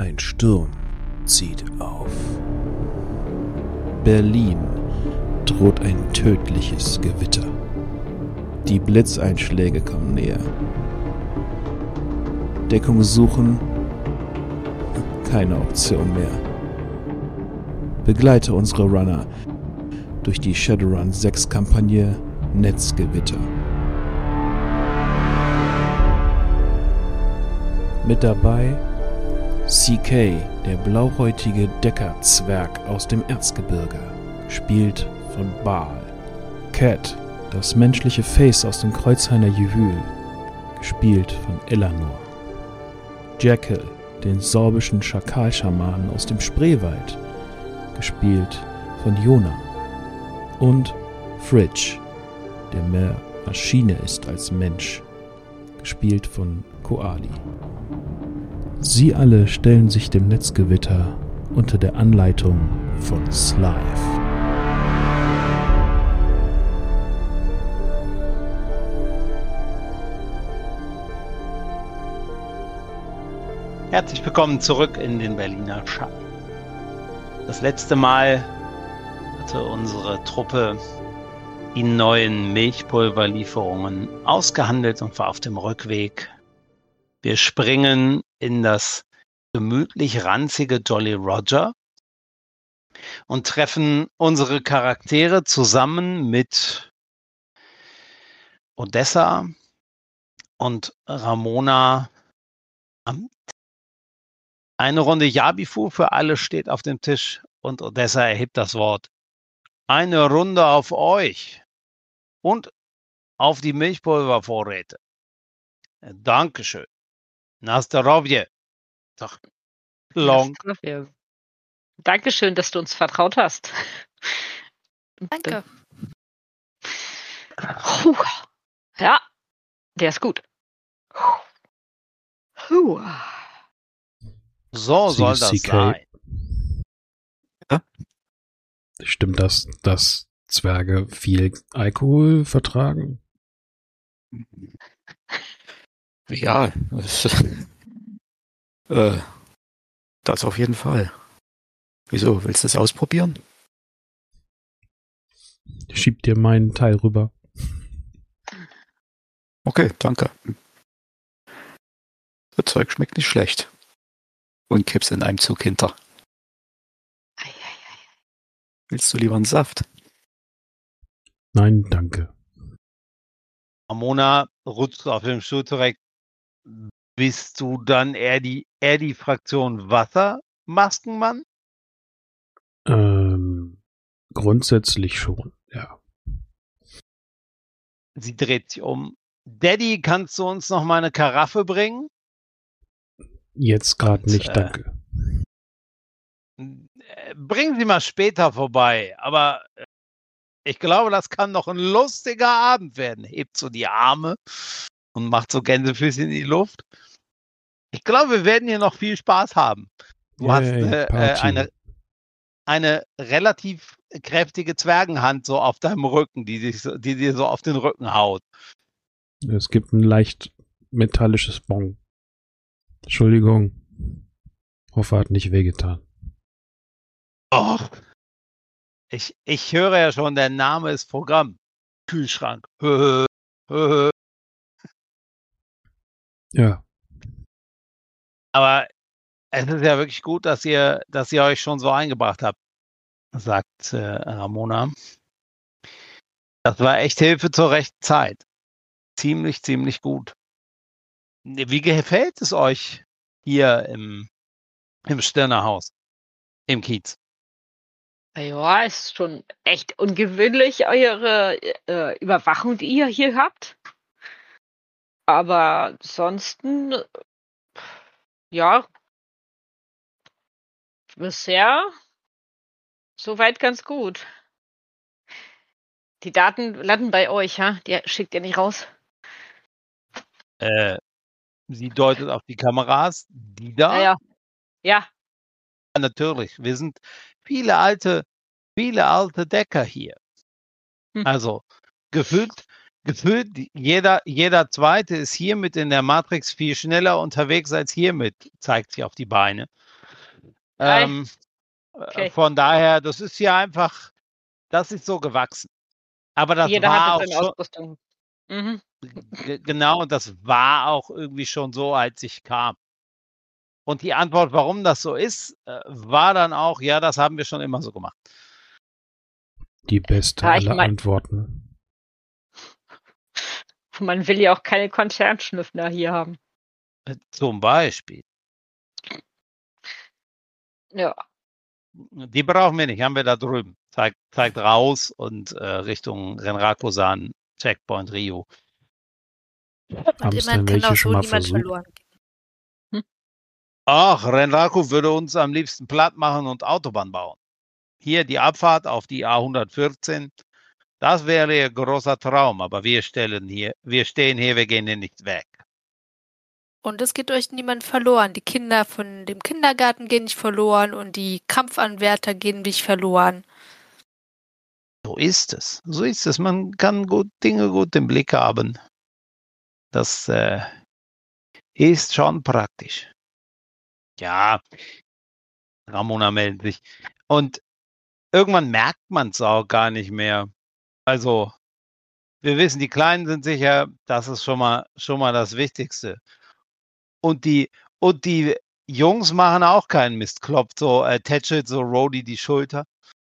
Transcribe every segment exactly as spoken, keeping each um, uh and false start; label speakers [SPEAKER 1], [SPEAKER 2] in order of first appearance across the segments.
[SPEAKER 1] Ein Sturm zieht auf. Berlin droht ein tödliches Gewitter. Die Blitzeinschläge kommen näher. Deckung suchen? Keine Option mehr. Begleite unsere Runner durch die Shadowrun sechs Kampagne Netzgewitter. Mit dabei C K, der blauhäutige Decker-Zwerg aus dem Erzgebirge, gespielt von Baal. Cat, das menschliche Face aus dem Kreuzhainer Juwel, gespielt von Eleanor. Jekyll, den sorbischen Schakalschamanen aus dem Spreewald, gespielt von Jona. Und Fridge, der mehr Maschine ist als Mensch, gespielt von Koali. Sie alle stellen sich dem Netzgewitter unter der Anleitung von Slive.
[SPEAKER 2] Herzlich willkommen zurück in den Berliner Schatten. Das letzte Mal hatte unsere Truppe die neuen Milchpulverlieferungen ausgehandelt und war auf dem Rückweg. Wir springen in das gemütlich ranzige Jolly Roger und treffen unsere Charaktere zusammen mit Odessa und Ramona am Eine Runde Yabifu für alle steht auf dem Tisch und Odessa erhebt das Wort. Eine Runde auf euch und auf die Milchpulvervorräte. Dankeschön. Nastarovje. Doch. Long.
[SPEAKER 3] Dankeschön, dass du uns vertraut hast.
[SPEAKER 4] Danke.
[SPEAKER 3] Puh. Ja, der ist gut. Puh.
[SPEAKER 2] So soll das
[SPEAKER 1] C K.
[SPEAKER 2] sein.
[SPEAKER 1] Ja? Stimmt das, dass Zwerge viel Alkohol vertragen?
[SPEAKER 5] Ja, das, äh, das auf jeden Fall. Wieso, willst du das ausprobieren?
[SPEAKER 1] Schieb dir meinen Teil rüber.
[SPEAKER 5] Okay, danke. Das Zeug schmeckt nicht schlecht. Und kippst in einem Zug hinter.
[SPEAKER 3] Ei, ei, ei.
[SPEAKER 5] Willst du lieber einen Saft?
[SPEAKER 1] Nein, danke.
[SPEAKER 2] Ramona rutscht auf dem Stuhl zurecht. Bist du dann eher die, eher die Fraktion Wassermaskenmann?
[SPEAKER 1] Ähm, grundsätzlich schon, ja.
[SPEAKER 2] Sie dreht sich um. Daddy, kannst du uns noch mal eine Karaffe bringen?
[SPEAKER 1] Jetzt gerade nicht,
[SPEAKER 2] äh,
[SPEAKER 1] danke.
[SPEAKER 2] Bringen Sie mal später vorbei, aber ich glaube, das kann noch ein lustiger Abend werden. Hebt so die Arme und macht so Gänsefüßchen in die Luft. Ich glaube, wir werden hier noch viel Spaß haben. Du
[SPEAKER 1] Yay,
[SPEAKER 2] hast äh,
[SPEAKER 1] Party.
[SPEAKER 2] eine, eine relativ kräftige Zwergenhand so auf deinem Rücken, die, dich so, die dir so auf den Rücken haut.
[SPEAKER 1] Es gibt ein leicht metallisches Bon. Entschuldigung. Hoffe, hat nicht wehgetan.
[SPEAKER 2] Oh. Ich, ich höre ja schon, der Name ist Programm. Kühlschrank. Hö, hö, hö.
[SPEAKER 1] Ja.
[SPEAKER 2] Aber es ist ja wirklich gut, dass ihr, dass ihr euch schon so eingebracht habt, sagt äh, Ramona. Das war echt Hilfe zur rechten Zeit. Ziemlich, ziemlich gut. Wie gefällt es euch hier im, im Stirnerhaus, im Kiez?
[SPEAKER 3] Ja, es ist schon echt ungewöhnlich, eure äh, Überwachung, die ihr hier habt. Aber ansonsten, ja, bisher soweit ganz gut. Die Daten landen bei euch, ja? Die schickt ihr nicht raus.
[SPEAKER 2] Äh, sie deutet auf die Kameras. Die da?
[SPEAKER 3] Ja, ja. Ja.
[SPEAKER 2] Ja, natürlich. Wir sind viele alte, viele alte Decker hier.
[SPEAKER 3] Hm.
[SPEAKER 2] Also gefühlt, gefühlt jeder, jeder Zweite ist hiermit in der Matrix viel schneller unterwegs als hiermit, zeigt sich auf die Beine. Ähm,
[SPEAKER 3] Okay.
[SPEAKER 2] Von daher, das ist hier einfach, das ist so gewachsen. Aber das
[SPEAKER 3] Jeder
[SPEAKER 2] war
[SPEAKER 3] hatte
[SPEAKER 2] auch
[SPEAKER 3] seine
[SPEAKER 2] schon,
[SPEAKER 3] Ausrüstung. Mhm.
[SPEAKER 2] g- genau, das war auch irgendwie schon so, als ich kam. Und die Antwort, warum das so ist, äh, war dann auch, ja, das haben wir schon immer so gemacht.
[SPEAKER 1] Die beste
[SPEAKER 3] Ja, ich
[SPEAKER 1] aller
[SPEAKER 3] mein-
[SPEAKER 1] Antworten.
[SPEAKER 3] Man will ja auch keine Konzernschnüffler hier haben.
[SPEAKER 2] Äh, Zum Beispiel.
[SPEAKER 3] Ja.
[SPEAKER 2] Die brauchen wir nicht, haben wir da drüben. Zeigt, zeigt raus und äh, Richtung Renraku-san, Checkpoint Rio.
[SPEAKER 1] Haben es
[SPEAKER 4] immerhin
[SPEAKER 1] denn
[SPEAKER 4] kann auch
[SPEAKER 1] welche
[SPEAKER 4] so
[SPEAKER 1] schon mal
[SPEAKER 4] niemand
[SPEAKER 1] versucht?
[SPEAKER 4] verloren gehen.
[SPEAKER 2] Ach, Renraku würde uns am liebsten platt machen und Autobahn bauen. Hier die Abfahrt auf die A hundertvierzehn, das wäre ihr großer Traum, aber wir stellen hier, wir stehen hier, wir gehen hier nicht weg.
[SPEAKER 4] Und es geht euch niemand verloren. Die Kinder von dem Kindergarten gehen nicht verloren und die Kampfanwärter gehen nicht verloren.
[SPEAKER 2] So ist es. So ist es. Man kann gut Dinge gut im Blick haben. Das äh, ist schon praktisch. Ja, Ramona meldet sich. Und irgendwann merkt man es auch gar nicht mehr. Also, wir wissen, die Kleinen sind sicher, das ist schon mal, schon mal das Wichtigste. Und die, und die Jungs machen auch keinen Mist. Klopft so, äh, tätschelt so Rhodey die Schulter.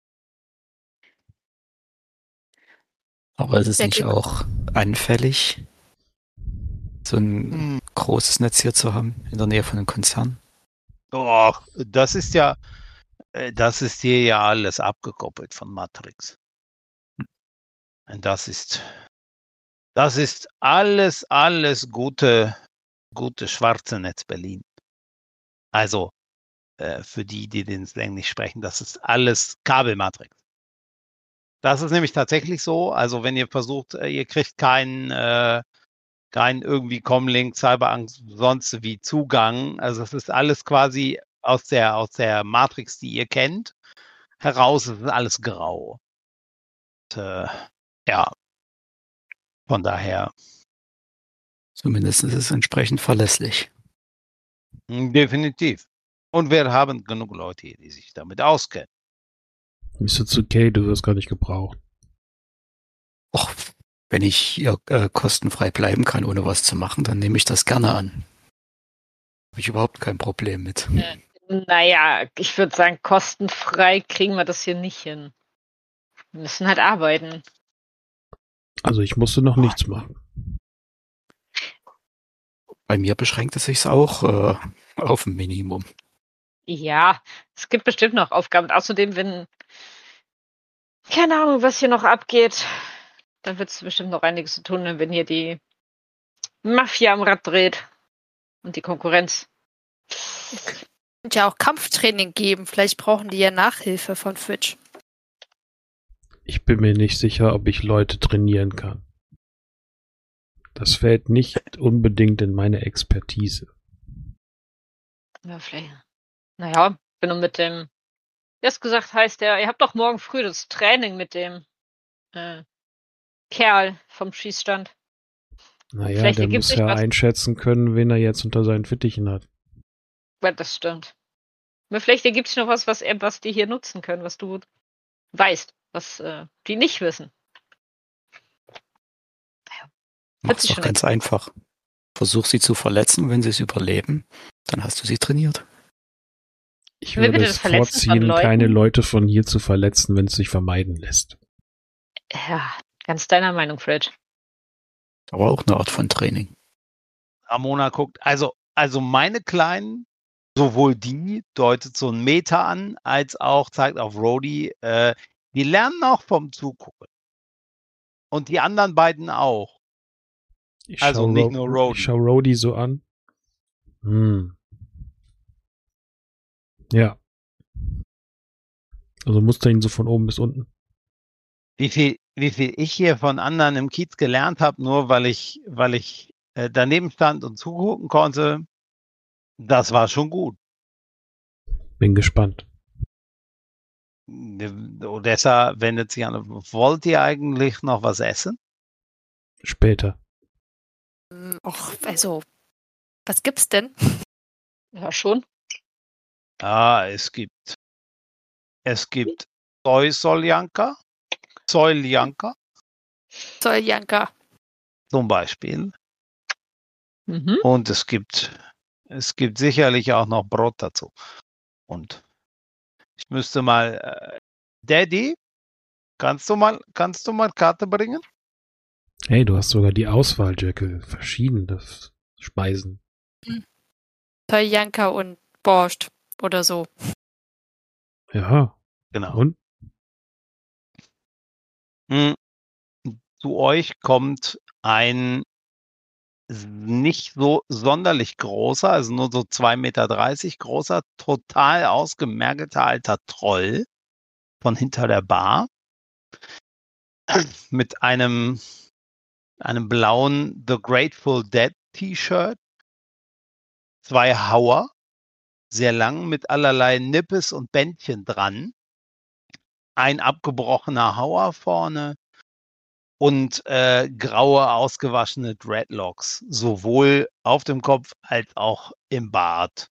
[SPEAKER 5] Aber ist es
[SPEAKER 4] Ja,
[SPEAKER 5] nicht
[SPEAKER 4] geht-
[SPEAKER 5] auch anfällig, so ein
[SPEAKER 2] Hm.
[SPEAKER 5] großes Netz hier zu haben, in der Nähe von einem Konzern?
[SPEAKER 2] Och, das ist ja, äh, das ist hier ja alles abgekoppelt von Matrix. Und das ist, das ist alles, alles gute, gute schwarze Netz Berlin. Also, äh, für die, die den Slang nicht sprechen, das ist alles Kabelmatrix. Das ist nämlich tatsächlich so. Also, wenn ihr versucht, äh, ihr kriegt keinen, äh, keinen irgendwie Comlink, Cyberangst, sonst wie Zugang. Also, es ist alles quasi aus der, aus der Matrix, die ihr kennt, heraus. Es ist alles grau. Und, äh, ja, von daher
[SPEAKER 5] Zumindest ist es entsprechend verlässlich.
[SPEAKER 2] mh, definitiv. Und wir haben genug Leute hier, die sich damit auskennen.
[SPEAKER 1] Mister Tsukei, du wirst gar nicht gebraucht.
[SPEAKER 5] Och, wenn ich hier äh, kostenfrei bleiben kann, ohne was zu machen, dann nehme ich das gerne an. Habe ich überhaupt kein Problem mit.
[SPEAKER 3] Naja, ich würde sagen, kostenfrei kriegen wir das hier nicht hin. Wir müssen halt arbeiten.
[SPEAKER 1] Also ich musste noch nichts machen.
[SPEAKER 5] Bei mir beschränkt es sich auch äh, auf ein Minimum.
[SPEAKER 3] Ja, es gibt bestimmt noch Aufgaben. Außerdem, wenn, keine Ahnung, was hier noch abgeht, dann wird es bestimmt noch einiges zu tun, wenn hier die Mafia am Rad dreht und die Konkurrenz.
[SPEAKER 4] Und ja auch Kampftraining geben. Vielleicht brauchen die ja Nachhilfe von Twitch.
[SPEAKER 1] Ich bin mir nicht sicher, ob ich Leute trainieren kann. Das fällt nicht unbedingt in meine Expertise.
[SPEAKER 3] Ja, vielleicht. Naja, bin nur mit dem, wie es gesagt heißt, der, ihr habt doch morgen früh das Training mit dem äh, Kerl vom Schießstand.
[SPEAKER 1] Naja,
[SPEAKER 3] Vielleicht
[SPEAKER 1] der
[SPEAKER 3] ergibt
[SPEAKER 1] muss
[SPEAKER 3] sich
[SPEAKER 1] ja
[SPEAKER 3] was.
[SPEAKER 1] einschätzen können, wen er jetzt unter seinen Fittichen hat.
[SPEAKER 3] Ja, das stimmt. Aber vielleicht ergibt sich noch was, was, er- was die hier nutzen können, was du weißt, was äh, die nicht wissen.
[SPEAKER 5] Mach's
[SPEAKER 3] sich
[SPEAKER 5] doch
[SPEAKER 3] schon
[SPEAKER 5] ganz einfach. Versuch sie zu verletzen, wenn sie es überleben, dann hast du sie trainiert.
[SPEAKER 1] Ich
[SPEAKER 3] Will
[SPEAKER 1] würde
[SPEAKER 3] bitte
[SPEAKER 1] es
[SPEAKER 3] das Verletzen von
[SPEAKER 1] vorziehen,
[SPEAKER 3] Leuten?
[SPEAKER 1] keine Leute von hier zu verletzen, wenn es sich vermeiden lässt.
[SPEAKER 3] Ja, ganz deiner Meinung, Fred.
[SPEAKER 5] Aber auch eine Art von Training.
[SPEAKER 2] Ramona guckt, also, also meine Kleinen, sowohl die deutet so ein Meter an, als auch zeigt auf Rhodey, äh, die lernen auch vom Zugucken. Und die anderen beiden auch.
[SPEAKER 1] Ich
[SPEAKER 2] Also
[SPEAKER 1] schau
[SPEAKER 2] nicht
[SPEAKER 1] Ro-
[SPEAKER 2] nur Rhodey.
[SPEAKER 1] Ich schau Rhodey so an. Hm. Ja. Also musste ihn so von oben bis unten.
[SPEAKER 2] Wie viel, wie viel ich hier von anderen im Kiez gelernt habe, nur weil ich, weil ich äh, daneben stand und zugucken konnte, das war schon gut.
[SPEAKER 1] Bin gespannt.
[SPEAKER 2] Odessa wendet sich an. Wollt ihr eigentlich noch was essen?
[SPEAKER 1] Später.
[SPEAKER 4] Hm, Och, also, was gibt's denn?
[SPEAKER 3] Ja, schon.
[SPEAKER 2] Ja, es gibt, es gibt Soy Soljanka, Soljanka
[SPEAKER 4] Soljanka.
[SPEAKER 2] zum Beispiel.
[SPEAKER 3] Mhm.
[SPEAKER 2] Und es gibt, es gibt sicherlich auch noch Brot dazu. Und ich müsste mal, äh, Daddy, kannst du mal, kannst du mal Karte bringen?
[SPEAKER 1] Hey, du hast sogar die Auswahl, Jekyll. Verschiedene Speisen.
[SPEAKER 4] Soljanka und Borscht oder so.
[SPEAKER 1] Ja.
[SPEAKER 2] Genau.
[SPEAKER 1] Und?
[SPEAKER 2] Hm. Zu euch kommt ein nicht so sonderlich großer, also nur so zwei Meter dreißig großer, total ausgemergelter alter Troll von hinter der Bar mit einem, einem blauen The Grateful Dead T-Shirt, zwei Hauer, sehr lang mit allerlei Nippes und Bändchen dran, ein abgebrochener Hauer vorne und äh, graue, ausgewaschene Dreadlocks, sowohl auf dem Kopf als auch im Bart.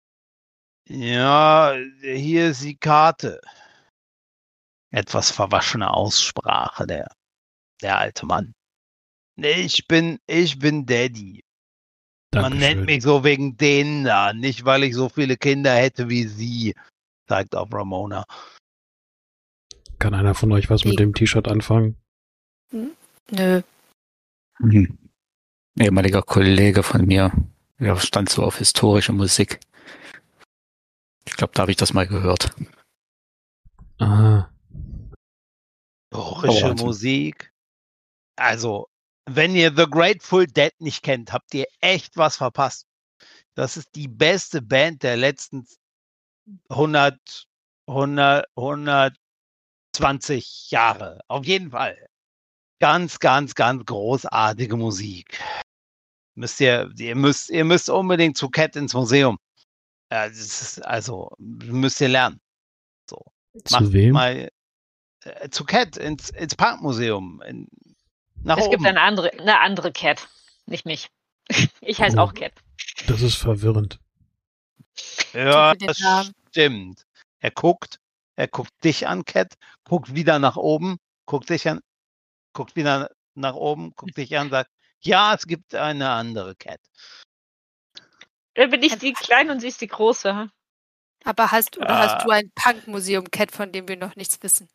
[SPEAKER 2] Ja, hier ist die Karte. Etwas verwaschene Aussprache, der, der alte Mann. Ich bin, ich bin Daddy. Man nennt
[SPEAKER 1] Dankeschön.
[SPEAKER 2] mich so wegen denen da, nicht weil ich so viele Kinder hätte wie sie, zeigt auf Ramona.
[SPEAKER 1] Kann einer von euch was mit dem T-Shirt anfangen?
[SPEAKER 4] Nö.
[SPEAKER 5] Hm. Ehemaliger Kollege von mir, der stand so auf historische Musik. Ich glaube, da habe ich das mal gehört.
[SPEAKER 1] Ah,
[SPEAKER 2] Historische
[SPEAKER 5] Oh, also-
[SPEAKER 2] Musik. Also, wenn ihr The Grateful Dead nicht kennt, habt ihr echt was verpasst. Das ist die beste Band der letzten hundert, hundert, hundertzwanzig Jahre. Auf jeden Fall. Ganz, ganz, ganz großartige Musik. Müsst ihr, ihr müsst, ihr müsst unbedingt zu Cat ins Museum. Ja, das ist, also, müsst ihr lernen. So.
[SPEAKER 1] zu
[SPEAKER 2] Macht
[SPEAKER 1] wem?
[SPEAKER 2] mal äh, zu Cat ins, ins Parkmuseum. In, nach
[SPEAKER 3] Es
[SPEAKER 2] oben.
[SPEAKER 3] gibt eine andere, eine andere Cat, nicht mich. Ich heiße
[SPEAKER 1] Oh.
[SPEAKER 3] auch Cat.
[SPEAKER 1] Das ist verwirrend.
[SPEAKER 2] Ja,
[SPEAKER 4] für den
[SPEAKER 2] das
[SPEAKER 4] Namen.
[SPEAKER 2] stimmt. Er guckt, er guckt dich an, Cat, guckt wieder nach oben, guckt dich an, guckt wieder nach oben, guckt dich an, sagt, ja, es gibt eine andere Cat.
[SPEAKER 3] Dann bin ich die Kleine und sie ist die Große. hm?
[SPEAKER 4] Aber hast oder
[SPEAKER 2] Ja.
[SPEAKER 4] hast du ein Punk-Museum, Cat, von dem wir noch nichts wissen?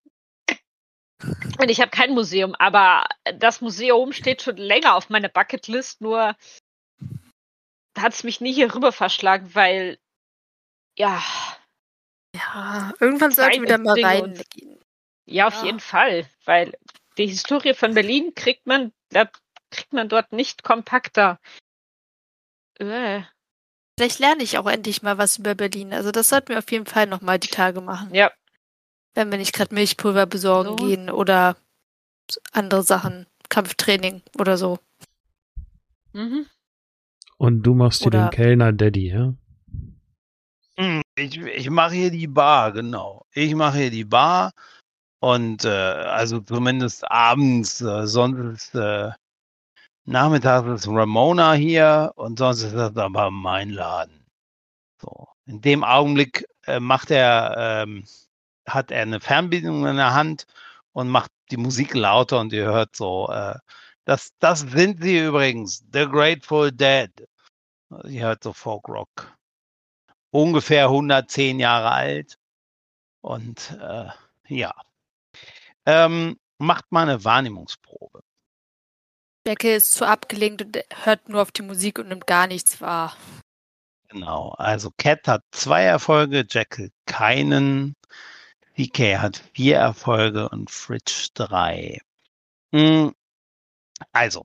[SPEAKER 3] Und ich habe kein Museum, aber das Museum steht schon länger auf meiner Bucketlist, nur hat es mich nie hier rüber verschlagen, weil, ja,
[SPEAKER 4] Ja, irgendwann sollten wir da
[SPEAKER 3] Kleine
[SPEAKER 4] mal
[SPEAKER 3] Dinge
[SPEAKER 4] reingehen.
[SPEAKER 3] ja, auf
[SPEAKER 4] Ja.
[SPEAKER 3] jeden Fall, weil die Historie von Berlin kriegt man, da kriegt man dort nicht kompakter. Äh,
[SPEAKER 4] Vielleicht lerne ich auch endlich mal was über Berlin. Also das sollten wir auf jeden Fall noch mal die Tage machen.
[SPEAKER 3] ja,
[SPEAKER 4] Wenn wir nicht gerade Milchpulver besorgen
[SPEAKER 3] So.
[SPEAKER 4] gehen oder andere Sachen, Kampftraining oder so.
[SPEAKER 3] mhm.
[SPEAKER 1] Und du machst hier
[SPEAKER 4] Oder-
[SPEAKER 1] den Kellner Daddy, ja?
[SPEAKER 2] Hm, Ich, ich mache hier die Bar, genau. Ich mache hier die Bar und äh, also zumindest abends, äh, sonst äh, nachmittags ist Ramona hier und sonst ist das aber mein Laden. So. In dem Augenblick äh, macht er, ähm, hat er eine Fernbedienung in der Hand und macht die Musik lauter und ihr hört so, äh, das, das sind sie übrigens, The Grateful Dead. Ihr hört so Folkrock. Ungefähr hundertzehn Jahre alt. Und äh, ja. Ähm, macht mal eine Wahrnehmungsprobe.
[SPEAKER 4] Becke ist zu abgelenkt und hört nur auf die Musik und nimmt gar nichts wahr.
[SPEAKER 2] Genau. Also Cat hat zwei Erfolge, Jekyll keinen. P K hat vier Erfolge und Fridge drei. Hm, Also,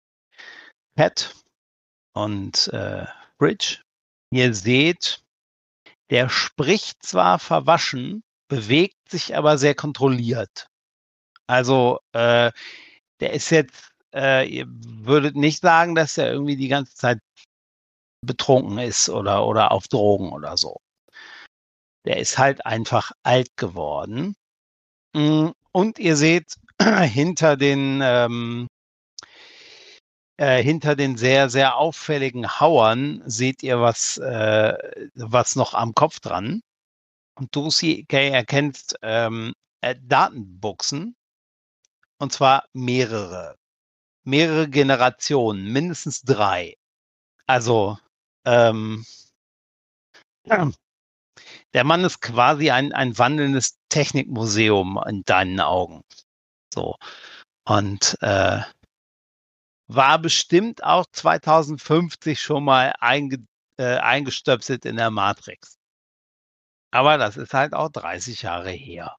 [SPEAKER 2] Cat und äh, Fridge, ihr seht, der spricht zwar verwaschen, bewegt sich aber sehr kontrolliert. Also, äh, der ist jetzt, äh, ihr würdet nicht sagen, dass er irgendwie die ganze Zeit betrunken ist oder, oder auf Drogen oder so. Der ist halt einfach alt geworden. Mm, Und ihr seht hinter den, ähm, äh, hinter den sehr, sehr auffälligen Hauern seht ihr was, äh, was noch am Kopf dran. Und du, C K, erkennst ähm, äh, Datenbuchsen, und zwar mehrere. Mehrere Generationen, mindestens drei. Also, ähm, der Mann ist quasi ein, ein wandelndes Technikmuseum in deinen Augen. So. Und äh, war bestimmt auch zweitausendfünfzig schon mal einge, äh, eingestöpselt in der Matrix. Aber das ist halt auch dreißig Jahre her.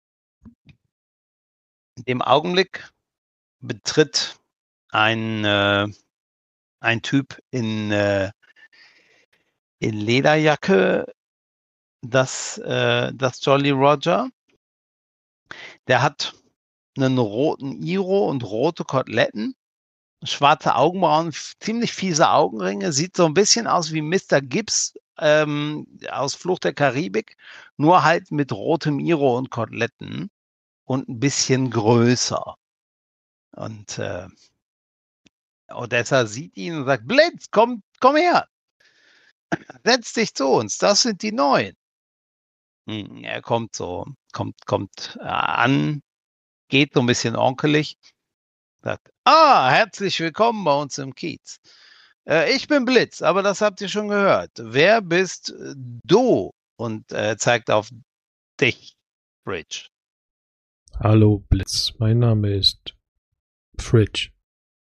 [SPEAKER 2] In dem Augenblick betritt ein, äh, ein Typ in, äh, in Lederjacke das, äh, das Jolly Roger. Der hat einen roten Iro und rote Koteletten, schwarze Augenbrauen, ziemlich fiese Augenringe, sieht so ein bisschen aus wie Mister Gibbs ähm, aus Flucht der Karibik, nur halt mit rotem Iro und Koteletten und ein bisschen größer. Und äh, Odessa sieht ihn und sagt, Blitz, komm, komm her. Setz dich zu uns, das sind die Neuen. Hm, er kommt so, kommt, kommt äh, an, geht so ein bisschen onkelig, sagt, ah, herzlich willkommen bei uns im Kiez. Äh, ich bin Blitz, aber das habt ihr schon gehört. Wer bist du? Und äh, zeigt auf dich, Bridge.
[SPEAKER 1] Hallo Blitz, mein Name ist Fridge.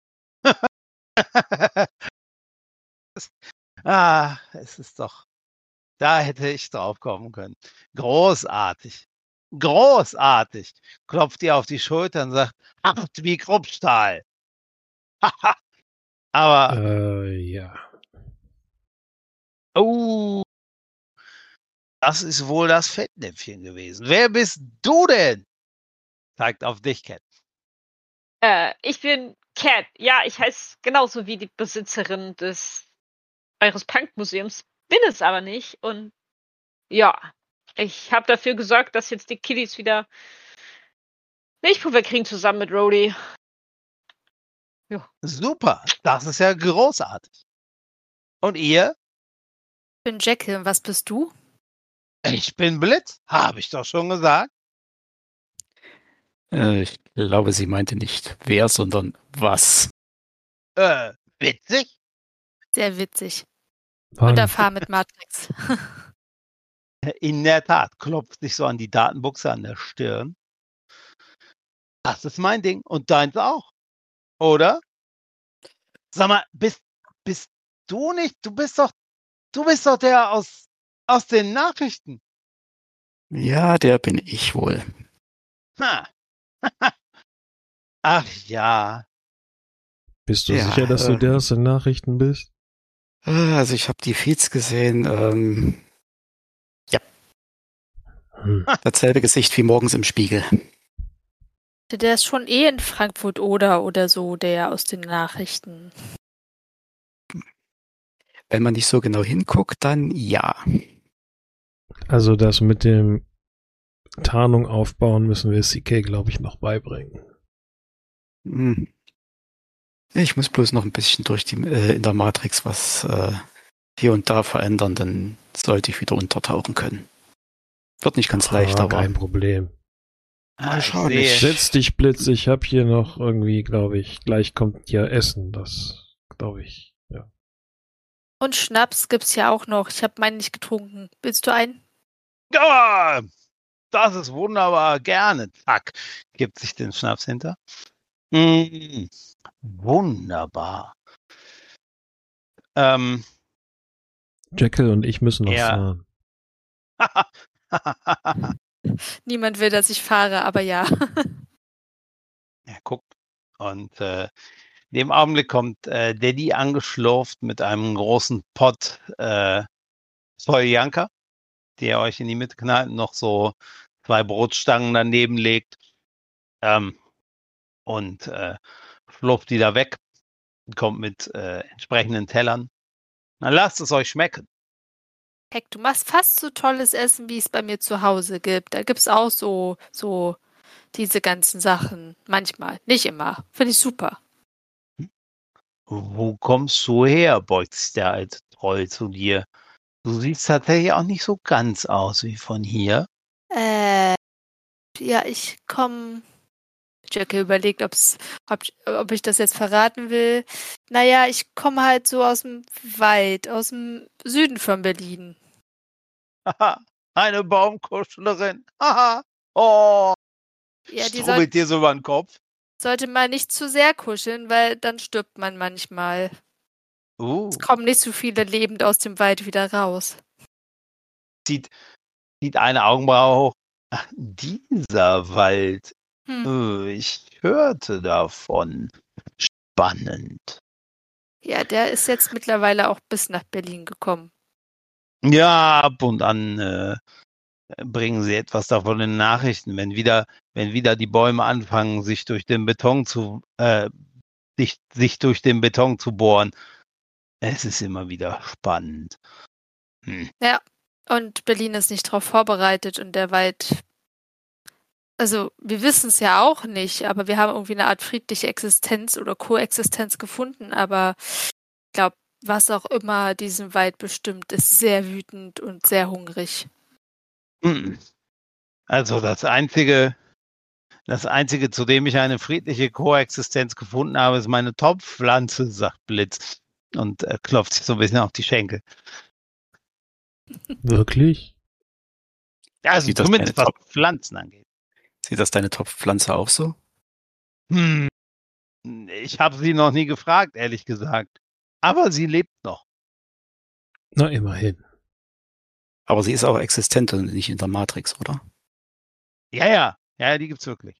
[SPEAKER 2] Ah, es ist doch, da hätte ich drauf kommen können. Großartig. Großartig. Klopft ihr auf die Schulter und sagt, ach, wie Kruppstahl. Aber,
[SPEAKER 1] Äh, ja.
[SPEAKER 2] oh, das ist wohl das Fettnäpfchen gewesen. Wer bist du denn? Zeigt auf dich, Cat.
[SPEAKER 3] Äh, ich bin Cat. Ja, ich heiße genauso wie die Besitzerin des eures Punkmuseums, bin es aber nicht. Und ja, ich habe dafür gesorgt, dass jetzt die Kiddies wieder Milchpulver kriegen zusammen mit Rhodey. Ja.
[SPEAKER 2] Super, das ist ja großartig. Und ihr?
[SPEAKER 4] Ich bin Jekyll. Was bist du?
[SPEAKER 2] Ich bin Blitz, habe ich doch schon gesagt.
[SPEAKER 5] Äh, ich glaube, sie meinte nicht wer, sondern was.
[SPEAKER 2] Äh, witzig?
[SPEAKER 4] Sehr witzig.
[SPEAKER 1] Wann?
[SPEAKER 4] Und erfahren mit Matrix.
[SPEAKER 2] In der Tat, klopft sich so an die Datenbuchse an der Stirn. Das ist mein Ding und deins auch, oder? Sag mal, bist, bist du nicht, du bist doch, du bist doch der aus, aus den Nachrichten.
[SPEAKER 5] Ja, der bin ich wohl.
[SPEAKER 2] Ha. Ach ja.
[SPEAKER 1] Bist du
[SPEAKER 5] Ja,
[SPEAKER 1] sicher, dass du
[SPEAKER 5] ähm,
[SPEAKER 1] der aus den Nachrichten bist?
[SPEAKER 5] Äh, Also ich habe die Feeds gesehen. Ähm,
[SPEAKER 1] Hm.
[SPEAKER 5] dasselbe Gesicht wie morgens im Spiegel.
[SPEAKER 4] Der ist schon eh in Frankfurt oder oder so, der aus den Nachrichten.
[SPEAKER 5] Wenn man nicht so genau hinguckt, dann ja.
[SPEAKER 1] Also das mit dem Tarnung aufbauen müssen wir C K, glaube ich, noch beibringen.
[SPEAKER 5] Hm. Ich muss bloß noch ein bisschen durch die äh, in der Matrix was äh, hier und da verändern, dann sollte ich wieder untertauchen können. Wird nicht ganz leicht,
[SPEAKER 1] Ah,
[SPEAKER 5] aber
[SPEAKER 1] kein Problem.
[SPEAKER 2] Ah, ich
[SPEAKER 5] schauen.
[SPEAKER 2] sehe.
[SPEAKER 1] Setz dich, Blitz, ich habe hier noch irgendwie, glaube ich, gleich kommt ja Essen, das glaube ich, ja.
[SPEAKER 4] Und Schnaps gibt's ja auch noch. Ich habe meinen nicht getrunken. Willst du einen?
[SPEAKER 2] Ja, das ist wunderbar, gerne. Zack, gibt sich den Schnaps hinter. Mm, wunderbar. Ähm,
[SPEAKER 1] Jekyll und ich müssen noch
[SPEAKER 2] Ja.
[SPEAKER 1] fahren.
[SPEAKER 4] Niemand will, dass ich fahre, aber ja.
[SPEAKER 2] Er guckt und äh, in dem Augenblick kommt äh, Daddy angeschlurft mit einem großen Pott äh, voll Janka, die er euch in die Mitte knallt, noch so zwei Brotstangen daneben legt ähm, und äh, schlurft die da weg, kommt mit äh, entsprechenden Tellern. Dann lasst es euch schmecken.
[SPEAKER 4] Heck, du machst fast so tolles Essen, wie es bei mir zu Hause gibt. Da gibt's auch so, so diese ganzen Sachen. Manchmal. Nicht immer. Finde ich super.
[SPEAKER 2] Wo kommst du her? Beugt sich der alte Troll zu dir. Du siehst tatsächlich auch nicht so ganz aus wie von hier.
[SPEAKER 4] Äh, ja, ich komme. Jackie überlegt, ob's, ob, ob ich das jetzt verraten will. Naja, ich komme halt so aus dem Wald, aus dem Süden von Berlin.
[SPEAKER 2] Haha, eine Baumkuschlerin. Haha. Oh,
[SPEAKER 4] Ja, die soll,
[SPEAKER 2] strubbelt dir so über den Kopf.
[SPEAKER 4] sollte man nicht zu sehr kuscheln, weil dann stirbt man manchmal.
[SPEAKER 2] Uh,
[SPEAKER 4] Es kommen nicht so viele lebend aus dem Wald wieder raus.
[SPEAKER 2] zieht, zieht eine Augenbraue hoch. Ach, dieser Wald.
[SPEAKER 4] Hm.
[SPEAKER 2] Äh, Ich hörte davon. Spannend.
[SPEAKER 4] Ja, der ist jetzt mittlerweile auch bis nach Berlin gekommen.
[SPEAKER 2] Ja, ab und an äh, bringen sie etwas davon in Nachrichten, wenn wieder, wenn wieder die Bäume anfangen, sich durch den Beton zu, äh, sich, sich durch den Beton zu bohren. Es ist immer wieder spannend. Hm.
[SPEAKER 4] Ja, und Berlin ist nicht darauf vorbereitet und der Wald. Also, wir wissen es ja auch nicht, aber wir haben irgendwie eine Art friedliche Existenz oder Koexistenz gefunden. Aber ich glaube, was auch immer diesen Wald bestimmt, ist sehr wütend und sehr hungrig.
[SPEAKER 2] Hm. Also das einzige, das einzige, zu dem ich eine friedliche Koexistenz gefunden habe, ist meine Topfpflanze, sagt Blitz und äh, klopft sich so ein bisschen auf die Schenkel.
[SPEAKER 1] Wirklich?
[SPEAKER 2] Ja, also
[SPEAKER 5] Sieht das
[SPEAKER 2] zumindest was
[SPEAKER 5] deine
[SPEAKER 2] Pflanzen angeht.
[SPEAKER 5] Sieht das deine Topfpflanze auch so?
[SPEAKER 2] Hm. Ich habe sie noch nie gefragt, ehrlich gesagt. Aber sie lebt noch.
[SPEAKER 1] Na, immerhin.
[SPEAKER 5] Aber sie ist auch existent und nicht in der Matrix, oder?
[SPEAKER 2] Ja, ja, ja, die gibt's wirklich.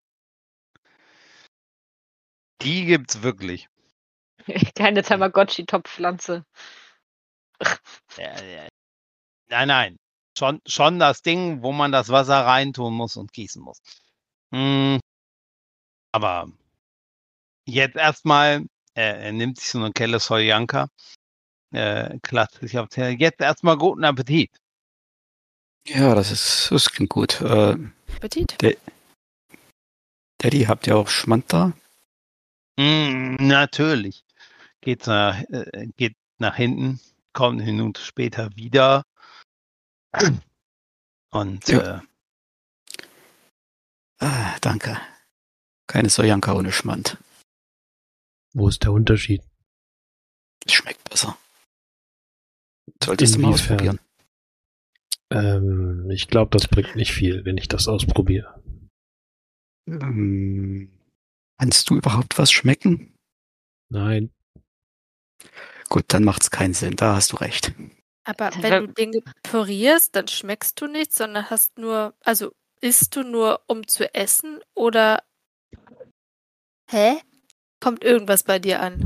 [SPEAKER 2] Die gibt's wirklich.
[SPEAKER 3] Keine Tamagotchi-Topfpflanze.
[SPEAKER 2] Ja, ja. Nein, nein. Schon, schon das Ding, wo man das Wasser reintun muss und gießen muss. Hm. Aber jetzt erstmal, äh, er nimmt sich so eine Kelle Soljanka, äh, klatscht sich auf den, jetzt erstmal guten Appetit.
[SPEAKER 5] Ja, das ist, das klingt gut. Äh,
[SPEAKER 4] Appetit.
[SPEAKER 5] Daddy, habt ihr auch Schmand da?
[SPEAKER 2] Mm, natürlich. Geht nach, äh, geht nach hinten, kommt eine Minute später wieder. Und
[SPEAKER 5] Ja.
[SPEAKER 2] äh,
[SPEAKER 5] Ah, danke. Keine Sojanka ohne Schmand.
[SPEAKER 1] Wo ist der Unterschied?
[SPEAKER 5] Es schmeckt besser. Solltest du mal
[SPEAKER 1] Inwiefern?
[SPEAKER 5] ausprobieren.
[SPEAKER 1] Ähm, ich glaube, das bringt nicht viel, wenn ich das ausprobiere.
[SPEAKER 5] Ähm, kannst du überhaupt was schmecken?
[SPEAKER 1] Nein.
[SPEAKER 5] Gut, dann macht's keinen Sinn. Da hast du recht.
[SPEAKER 4] Aber
[SPEAKER 3] Dann
[SPEAKER 4] wenn
[SPEAKER 3] wär-
[SPEAKER 4] du Dinge pürierst, dann schmeckst du nichts, sondern hast nur, also isst du nur, um zu essen oder hä? Kommt irgendwas bei dir an?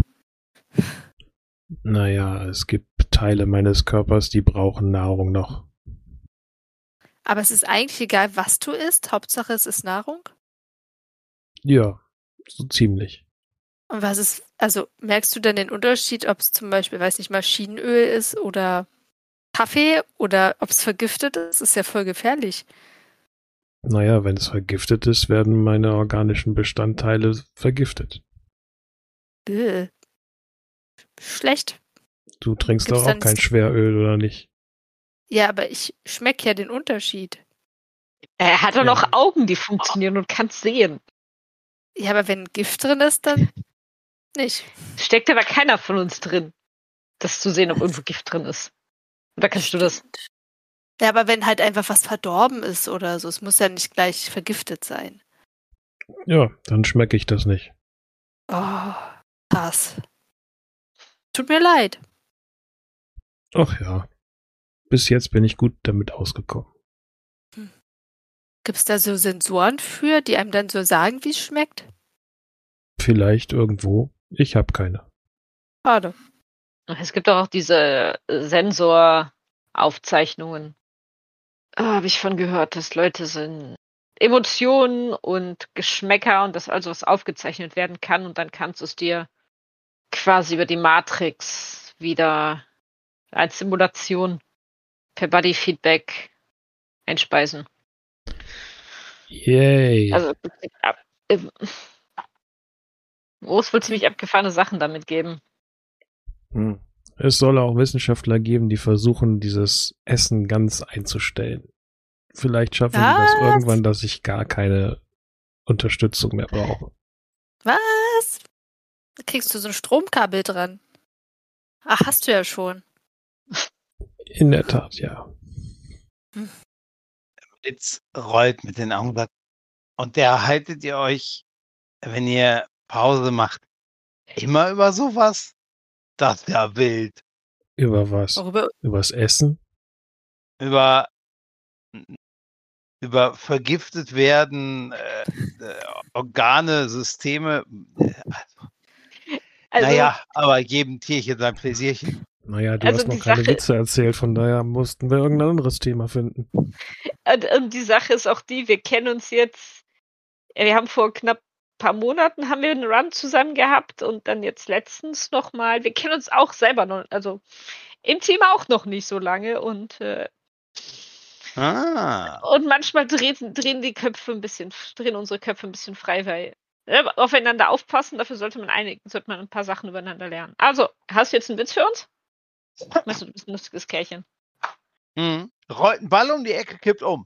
[SPEAKER 1] Naja, es gibt Teile meines Körpers, die brauchen Nahrung noch.
[SPEAKER 4] Aber es ist eigentlich egal, was du isst. Hauptsache, es ist Nahrung.
[SPEAKER 1] Ja, so ziemlich.
[SPEAKER 4] Und was ist, also merkst du denn den Unterschied, ob es zum Beispiel, weiß nicht, Maschinenöl ist oder Kaffee oder ob es vergiftet ist? Ist ja voll gefährlich.
[SPEAKER 1] Naja, wenn es vergiftet ist, werden meine organischen Bestandteile vergiftet.
[SPEAKER 4] Bäh. Schlecht.
[SPEAKER 1] Du trinkst
[SPEAKER 4] Gibt's
[SPEAKER 1] doch auch
[SPEAKER 4] dann-
[SPEAKER 1] kein Schweröl, oder nicht?
[SPEAKER 4] Ja, aber ich schmecke ja den Unterschied.
[SPEAKER 3] Er hat doch
[SPEAKER 1] Ja.
[SPEAKER 3] noch Augen, die funktionieren und kann sehen.
[SPEAKER 4] Ja, aber wenn Gift drin ist, dann nicht.
[SPEAKER 3] Steckt aber keiner von uns drin, das zu sehen, ob irgendwo Gift drin ist. Oder kannst du das?
[SPEAKER 4] Ja, aber wenn halt einfach was verdorben ist oder so, es muss ja nicht gleich vergiftet sein.
[SPEAKER 1] Ja, dann schmecke ich das nicht.
[SPEAKER 4] Oh, krass. Tut mir leid.
[SPEAKER 1] Ach ja. Bis jetzt bin ich gut damit ausgekommen.
[SPEAKER 4] Gibt's da so Sensoren für, die einem dann so sagen, wie es schmeckt?
[SPEAKER 1] Vielleicht irgendwo. Ich habe keine.
[SPEAKER 4] Schade.
[SPEAKER 3] Es gibt doch auch diese Sensoraufzeichnungen. Oh, habe ich von gehört, dass Leute sind Emotionen und Geschmäcker und dass also was aufgezeichnet werden kann und dann kannst du es dir quasi über die Matrix wieder als Simulation per Bodyfeedback einspeisen.
[SPEAKER 1] Yay.
[SPEAKER 3] Also äh, wo es wohl ziemlich abgefahrene Sachen damit geben.
[SPEAKER 1] Hm. Es soll auch Wissenschaftler geben, die versuchen, dieses Essen ganz einzustellen. Vielleicht schaffen
[SPEAKER 4] Was?
[SPEAKER 1] die das irgendwann, dass ich gar keine Unterstützung mehr brauche.
[SPEAKER 4] Was? Da kriegst du so ein Stromkabel dran. Ach, hast du ja schon.
[SPEAKER 1] In der Tat, ja.
[SPEAKER 2] Blitz rollt mit den Augen und sagt, und der haltet ihr euch, wenn ihr Pause macht, immer über sowas? Das ist ja wild.
[SPEAKER 1] Über was?
[SPEAKER 4] Auch über,
[SPEAKER 1] Übers Essen?
[SPEAKER 2] Über, über vergiftet werden, äh, äh, Organe, Systeme. Äh,
[SPEAKER 3] Also,
[SPEAKER 2] naja, aber jedem Tierchen sein Pläsierchen.
[SPEAKER 1] Naja, du
[SPEAKER 3] Also
[SPEAKER 1] hast noch
[SPEAKER 3] die
[SPEAKER 1] keine
[SPEAKER 3] Sache-
[SPEAKER 1] Witze erzählt, von daher mussten wir irgendein anderes Thema finden.
[SPEAKER 3] und, und die Sache ist auch die, wir kennen uns jetzt, äh, wir haben vor knapp ein paar Monaten haben wir einen Run zusammen gehabt und dann jetzt letztens nochmal, wir kennen uns auch selber noch, also im Team auch noch nicht so lange und äh,
[SPEAKER 2] Ah.
[SPEAKER 3] und manchmal drehen, drehen die Köpfe ein bisschen, drehen unsere Köpfe ein bisschen frei, weil äh, aufeinander aufpassen, dafür sollte man einigen, sollte man ein paar Sachen übereinander lernen. Also, hast du jetzt einen Witz für uns? Meinst du, du bist ein lustiges Kerlchen?
[SPEAKER 2] Mhm. Rollt einen Ball um die Ecke, kippt um.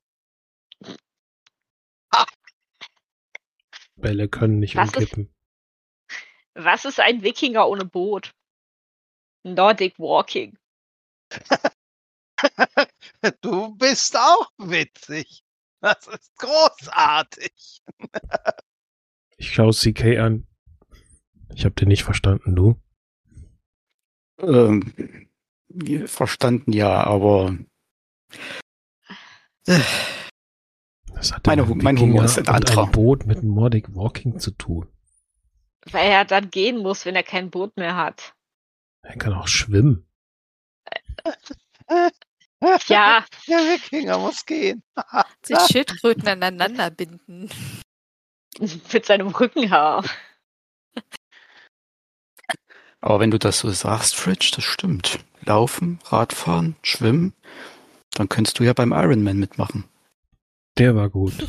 [SPEAKER 1] Bälle können nicht
[SPEAKER 3] Was ist-
[SPEAKER 1] umkippen.
[SPEAKER 3] Was ist ein Wikinger ohne Boot? Nordic Walking.
[SPEAKER 2] Du bist auch witzig. Das ist großartig.
[SPEAKER 1] Ich schaue C K an. Ich habe den nicht verstanden, du?
[SPEAKER 5] Ähm, verstanden, ja, aber äh,
[SPEAKER 1] Das hat
[SPEAKER 5] Meine
[SPEAKER 1] denn
[SPEAKER 5] Hu-
[SPEAKER 1] ein
[SPEAKER 5] mein Humor
[SPEAKER 1] Wikinger
[SPEAKER 5] ist ein
[SPEAKER 1] und
[SPEAKER 5] anderer.
[SPEAKER 1] ein Boot mit Nordic Walking zu tun.
[SPEAKER 3] Weil er dann gehen muss, wenn er kein Boot mehr hat.
[SPEAKER 1] Er kann auch schwimmen.
[SPEAKER 3] Ja,
[SPEAKER 2] Der Wikinger muss gehen.
[SPEAKER 4] sich Schildkröten aneinander binden.
[SPEAKER 3] mit seinem Rückenhaar.
[SPEAKER 5] aber wenn du das so sagst, Fridge, das stimmt. Laufen, Radfahren, Schwimmen, dann könntest du ja beim Ironman mitmachen.
[SPEAKER 1] Der war gut.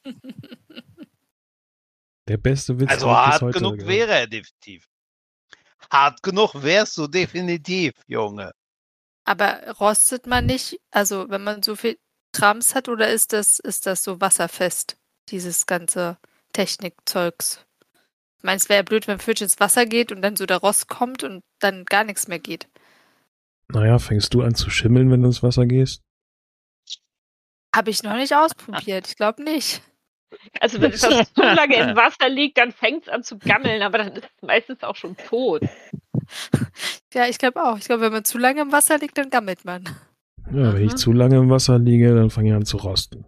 [SPEAKER 1] Der beste Witz,
[SPEAKER 2] Also
[SPEAKER 1] den ich bis
[SPEAKER 2] hart
[SPEAKER 1] heute
[SPEAKER 2] genug
[SPEAKER 1] gehört
[SPEAKER 2] wäre er definitiv. Hart genug wärst du definitiv, Junge.
[SPEAKER 4] Aber rostet man nicht, also wenn man so viel Krams hat, oder ist das, ist das so wasserfest, dieses ganze Technikzeugs? Ich meine, es wäre ja blöd, wenn Fridge ins Wasser geht und dann so der Rost kommt und dann gar nichts mehr geht.
[SPEAKER 1] Naja, fängst du an zu schimmeln, wenn du ins Wasser gehst?
[SPEAKER 4] Habe ich noch nicht ausprobiert, ich glaube nicht.
[SPEAKER 3] Also wenn etwas zu lange im Wasser liegt, dann fängt es an zu gammeln, aber dann ist es meistens auch schon tot.
[SPEAKER 4] Ja, ich glaube auch. Ich glaube, wenn man zu lange im Wasser liegt, dann gammelt man.
[SPEAKER 1] Ja, wenn ich
[SPEAKER 3] Mhm.
[SPEAKER 1] zu lange im Wasser liege, dann fange ich an zu rosten.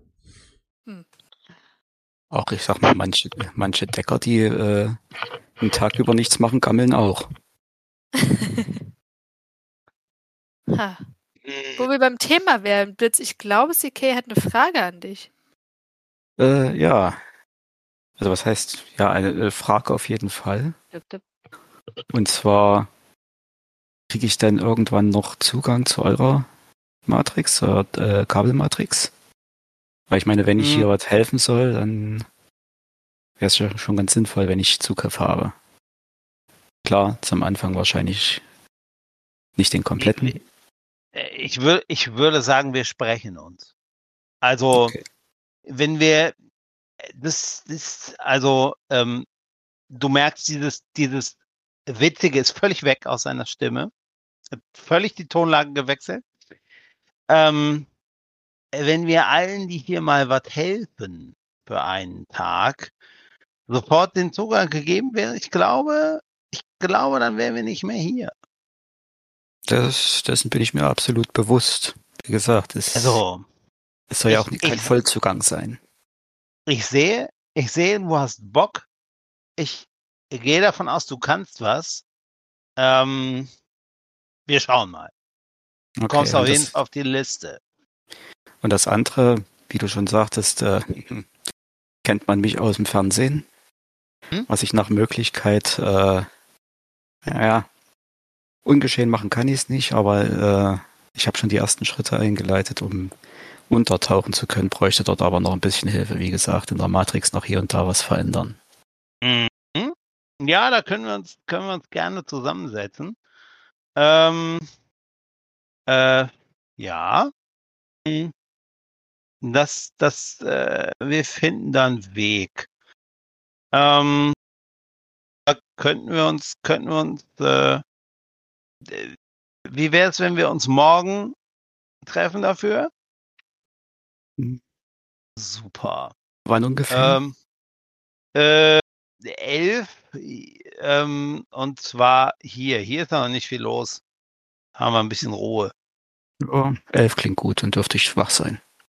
[SPEAKER 5] Auch ich sag mal, manche, manche Decker, die äh, einen Tag über nichts machen, gammeln auch.
[SPEAKER 4] Ha. Wo wir beim Thema wären, Blitz, ich glaube, C K hat eine Frage an dich.
[SPEAKER 5] Äh, ja. Also was heißt, ja, eine äh, Frage auf jeden Fall. Und zwar kriege ich dann irgendwann noch Zugang zu eurer Matrix, zur äh, Kabelmatrix? Weil ich meine, wenn ich
[SPEAKER 2] Hm.
[SPEAKER 5] hier was helfen soll, dann wäre es ja schon ganz sinnvoll, wenn ich Zugriff habe. Klar, zum Anfang wahrscheinlich nicht den kompletten.
[SPEAKER 2] Ich, wür ich würde sagen, wir sprechen uns. Also,
[SPEAKER 5] Okay.
[SPEAKER 2] wenn wir das, das also, ähm, du merkst, dieses, dieses Witzige ist völlig weg aus seiner Stimme. Hat völlig die Tonlage gewechselt. Ähm, wenn wir allen, die hier mal was helfen für einen Tag, sofort den Zugang gegeben wäre, ich glaube, ich glaube, dann wären wir nicht mehr hier.
[SPEAKER 5] Das, dessen bin ich mir absolut bewusst. Wie gesagt, es,
[SPEAKER 2] Also,
[SPEAKER 5] es soll ja
[SPEAKER 2] ich-
[SPEAKER 5] auch kein
[SPEAKER 2] ich-
[SPEAKER 5] Vollzugang sein.
[SPEAKER 2] ich sehe, ich sehe, du hast Bock. Ich, ich gehe davon aus, du kannst was. Ähm, wir schauen mal. Du
[SPEAKER 5] Okay,
[SPEAKER 2] kommst auf
[SPEAKER 5] und,
[SPEAKER 2] jeden
[SPEAKER 5] das,
[SPEAKER 2] Fall auf die Liste.
[SPEAKER 5] und das andere, wie du schon sagtest, äh, kennt man mich aus dem Fernsehen.
[SPEAKER 2] Hm?
[SPEAKER 5] Was ich nach Möglichkeit, äh, ja, ungeschehen machen kann ich es nicht, aber äh, ich habe schon die ersten Schritte eingeleitet, um untertauchen zu können, bräuchte dort aber noch ein bisschen Hilfe. Wie gesagt, in der Matrix noch hier und da was verändern.
[SPEAKER 2] Mhm. Ja, da können wir uns, können wir uns gerne zusammensetzen. Ähm, äh, ja. Das, das, äh, wir finden da einen Weg. Ähm, da könnten wir uns, könnten wir uns, äh, äh, wie wäre es, wenn wir uns morgen treffen dafür?
[SPEAKER 5] Hm.
[SPEAKER 2] Super.
[SPEAKER 5] Wann ungefähr?
[SPEAKER 2] Ähm, äh, elf, ähm, und zwar hier. Hier ist noch nicht viel los. Haben wir ein bisschen Ruhe.
[SPEAKER 5] Ja, elf klingt gut und dürfte ich schwach sein.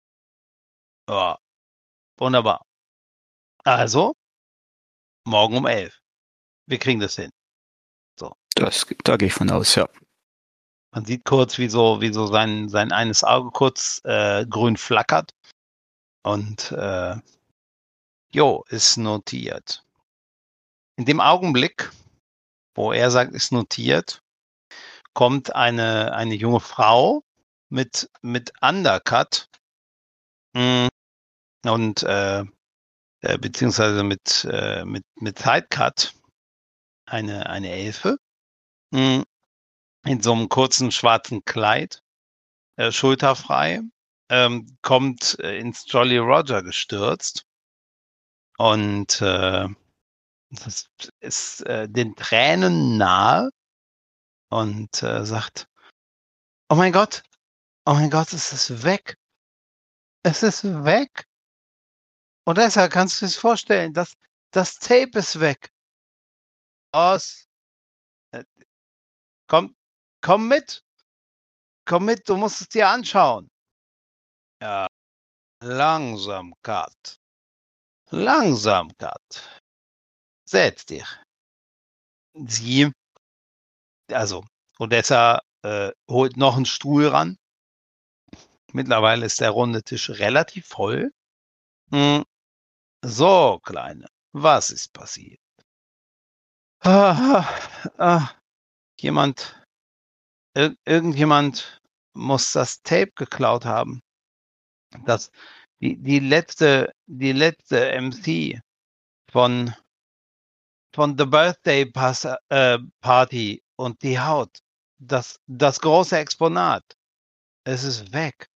[SPEAKER 2] Ja, wunderbar. Also, morgen um elf. Wir kriegen das hin.
[SPEAKER 5] Das, da gehe ich von aus, ja.
[SPEAKER 2] Man sieht kurz, wie so, wie so sein, sein eines Auge kurz äh, grün flackert. Und äh, jo, ist notiert. In dem Augenblick, wo er sagt, ist notiert, kommt eine, eine junge Frau mit, mit Undercut mh, und äh, äh, beziehungsweise mit, äh, mit, mit Sidecut, eine, eine Elfe, mh, in so einem kurzen schwarzen Kleid, äh, schulterfrei, ähm, kommt äh, ins Jolly Roger gestürzt und äh, das ist äh, den Tränen nahe und äh, sagt, oh mein Gott, oh mein Gott, es ist weg. Es ist weg. Und deshalb kannst du dir vorstellen, dass das Tape ist weg. Aus, äh, komm, komm mit, komm mit, du musst es dir anschauen. Ja, langsam, Kat. Langsam, Kat. Setz dich. Sie, also Odessa äh, holt noch einen Stuhl ran. Mittlerweile ist der runde Tisch relativ voll. Hm. So, Kleine, was ist passiert? Ah, ah, jemand, ir irgendjemand muss das Tape geklaut haben. Das, die, die letzte, die letzte M C von, von The Birthday Pass, äh, Party und die Haut. Das, das große Exponat. Es ist weg.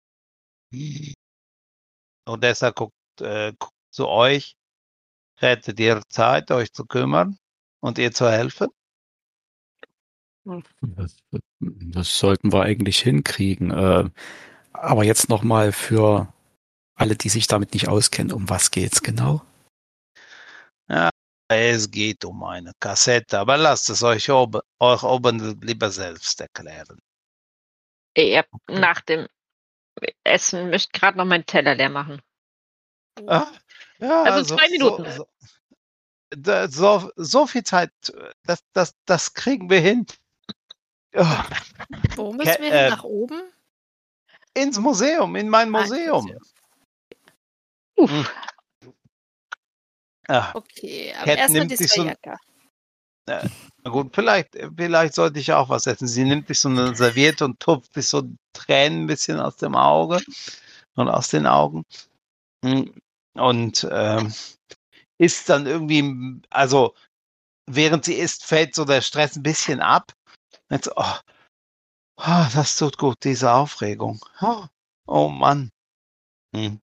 [SPEAKER 2] Odessa guckt, äh, guckt zu euch. Hättet ihr Zeit, euch zu kümmern und ihr zu helfen?
[SPEAKER 5] Das, das sollten wir eigentlich hinkriegen. Äh, aber jetzt nochmal für alle, die sich damit nicht auskennen, um was geht's genau?
[SPEAKER 2] Ja, es geht um eine Kassette, aber lasst es euch oben, euch oben lieber selbst erklären.
[SPEAKER 3] Ich hab nach dem Essen möchte gerade noch meinen Teller leer machen.
[SPEAKER 2] Ah, ja,
[SPEAKER 3] Also
[SPEAKER 2] so,
[SPEAKER 3] zwei Minuten.
[SPEAKER 2] So, so, da- so, so viel Zeit, das, das, das kriegen wir hin. Oh,
[SPEAKER 4] Wo müssen
[SPEAKER 2] Ke-
[SPEAKER 4] wir
[SPEAKER 2] äh,
[SPEAKER 4] hin? Nach oben?
[SPEAKER 2] ins Museum, in mein
[SPEAKER 4] Ah, ins
[SPEAKER 2] Museum.
[SPEAKER 4] Museum.
[SPEAKER 3] Uff.
[SPEAKER 2] Hm. Ah,
[SPEAKER 4] Okay, aber
[SPEAKER 2] Cat
[SPEAKER 4] erstmal die
[SPEAKER 2] nimmt sich so,
[SPEAKER 4] Sojaka.
[SPEAKER 2] äh, na gut, vielleicht, vielleicht sollte ich auch was essen. Sie nimmt sich so eine Serviette und tupft sich so Tränen ein bisschen aus dem Auge und aus den Augen. Hm. Und ähm, isst dann irgendwie, also während sie isst, fällt so der Stress ein bisschen ab. Jetzt, oh, oh, das tut gut, diese Aufregung. Oh, oh Mann. Hm.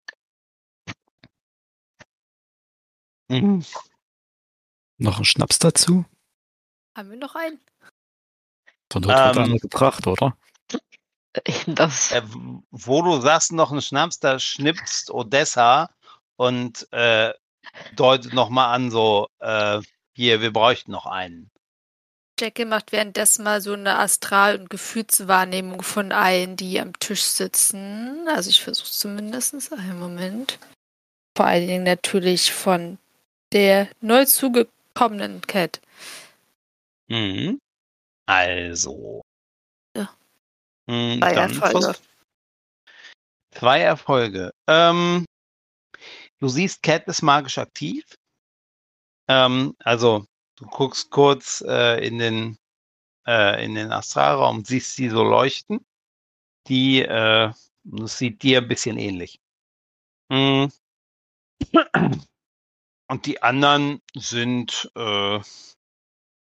[SPEAKER 2] Hm.
[SPEAKER 5] Noch ein Schnaps dazu?
[SPEAKER 4] Haben wir noch einen?
[SPEAKER 5] Zur Not hat
[SPEAKER 2] Ähm,
[SPEAKER 5] einer gebracht, oder?
[SPEAKER 3] Das.
[SPEAKER 2] Äh, wo du sagst, noch ein Schnaps, da schnipst Odessa und äh, deutet nochmal an, so, äh, hier, wir bräuchten noch einen.
[SPEAKER 4] Jackie macht währenddessen mal so eine Astral- und Gefühlswahrnehmung von allen, die am Tisch sitzen. Also ich versuche zumindest. Einen Moment. Vor allen Dingen natürlich von der neu zugekommenen Cat.
[SPEAKER 2] Mhm. Also.
[SPEAKER 4] Ja.
[SPEAKER 2] Hm,
[SPEAKER 4] Zwei
[SPEAKER 2] dann
[SPEAKER 4] Erfolge.
[SPEAKER 2] vers- Zwei Erfolge. Ähm, du siehst, Cat ist magisch aktiv. Ähm, also, du guckst kurz äh, in den äh, in den Astralraum, siehst sie so leuchten. Die, äh, das sieht dir ein bisschen ähnlich. Mhm. Und die anderen sind, äh,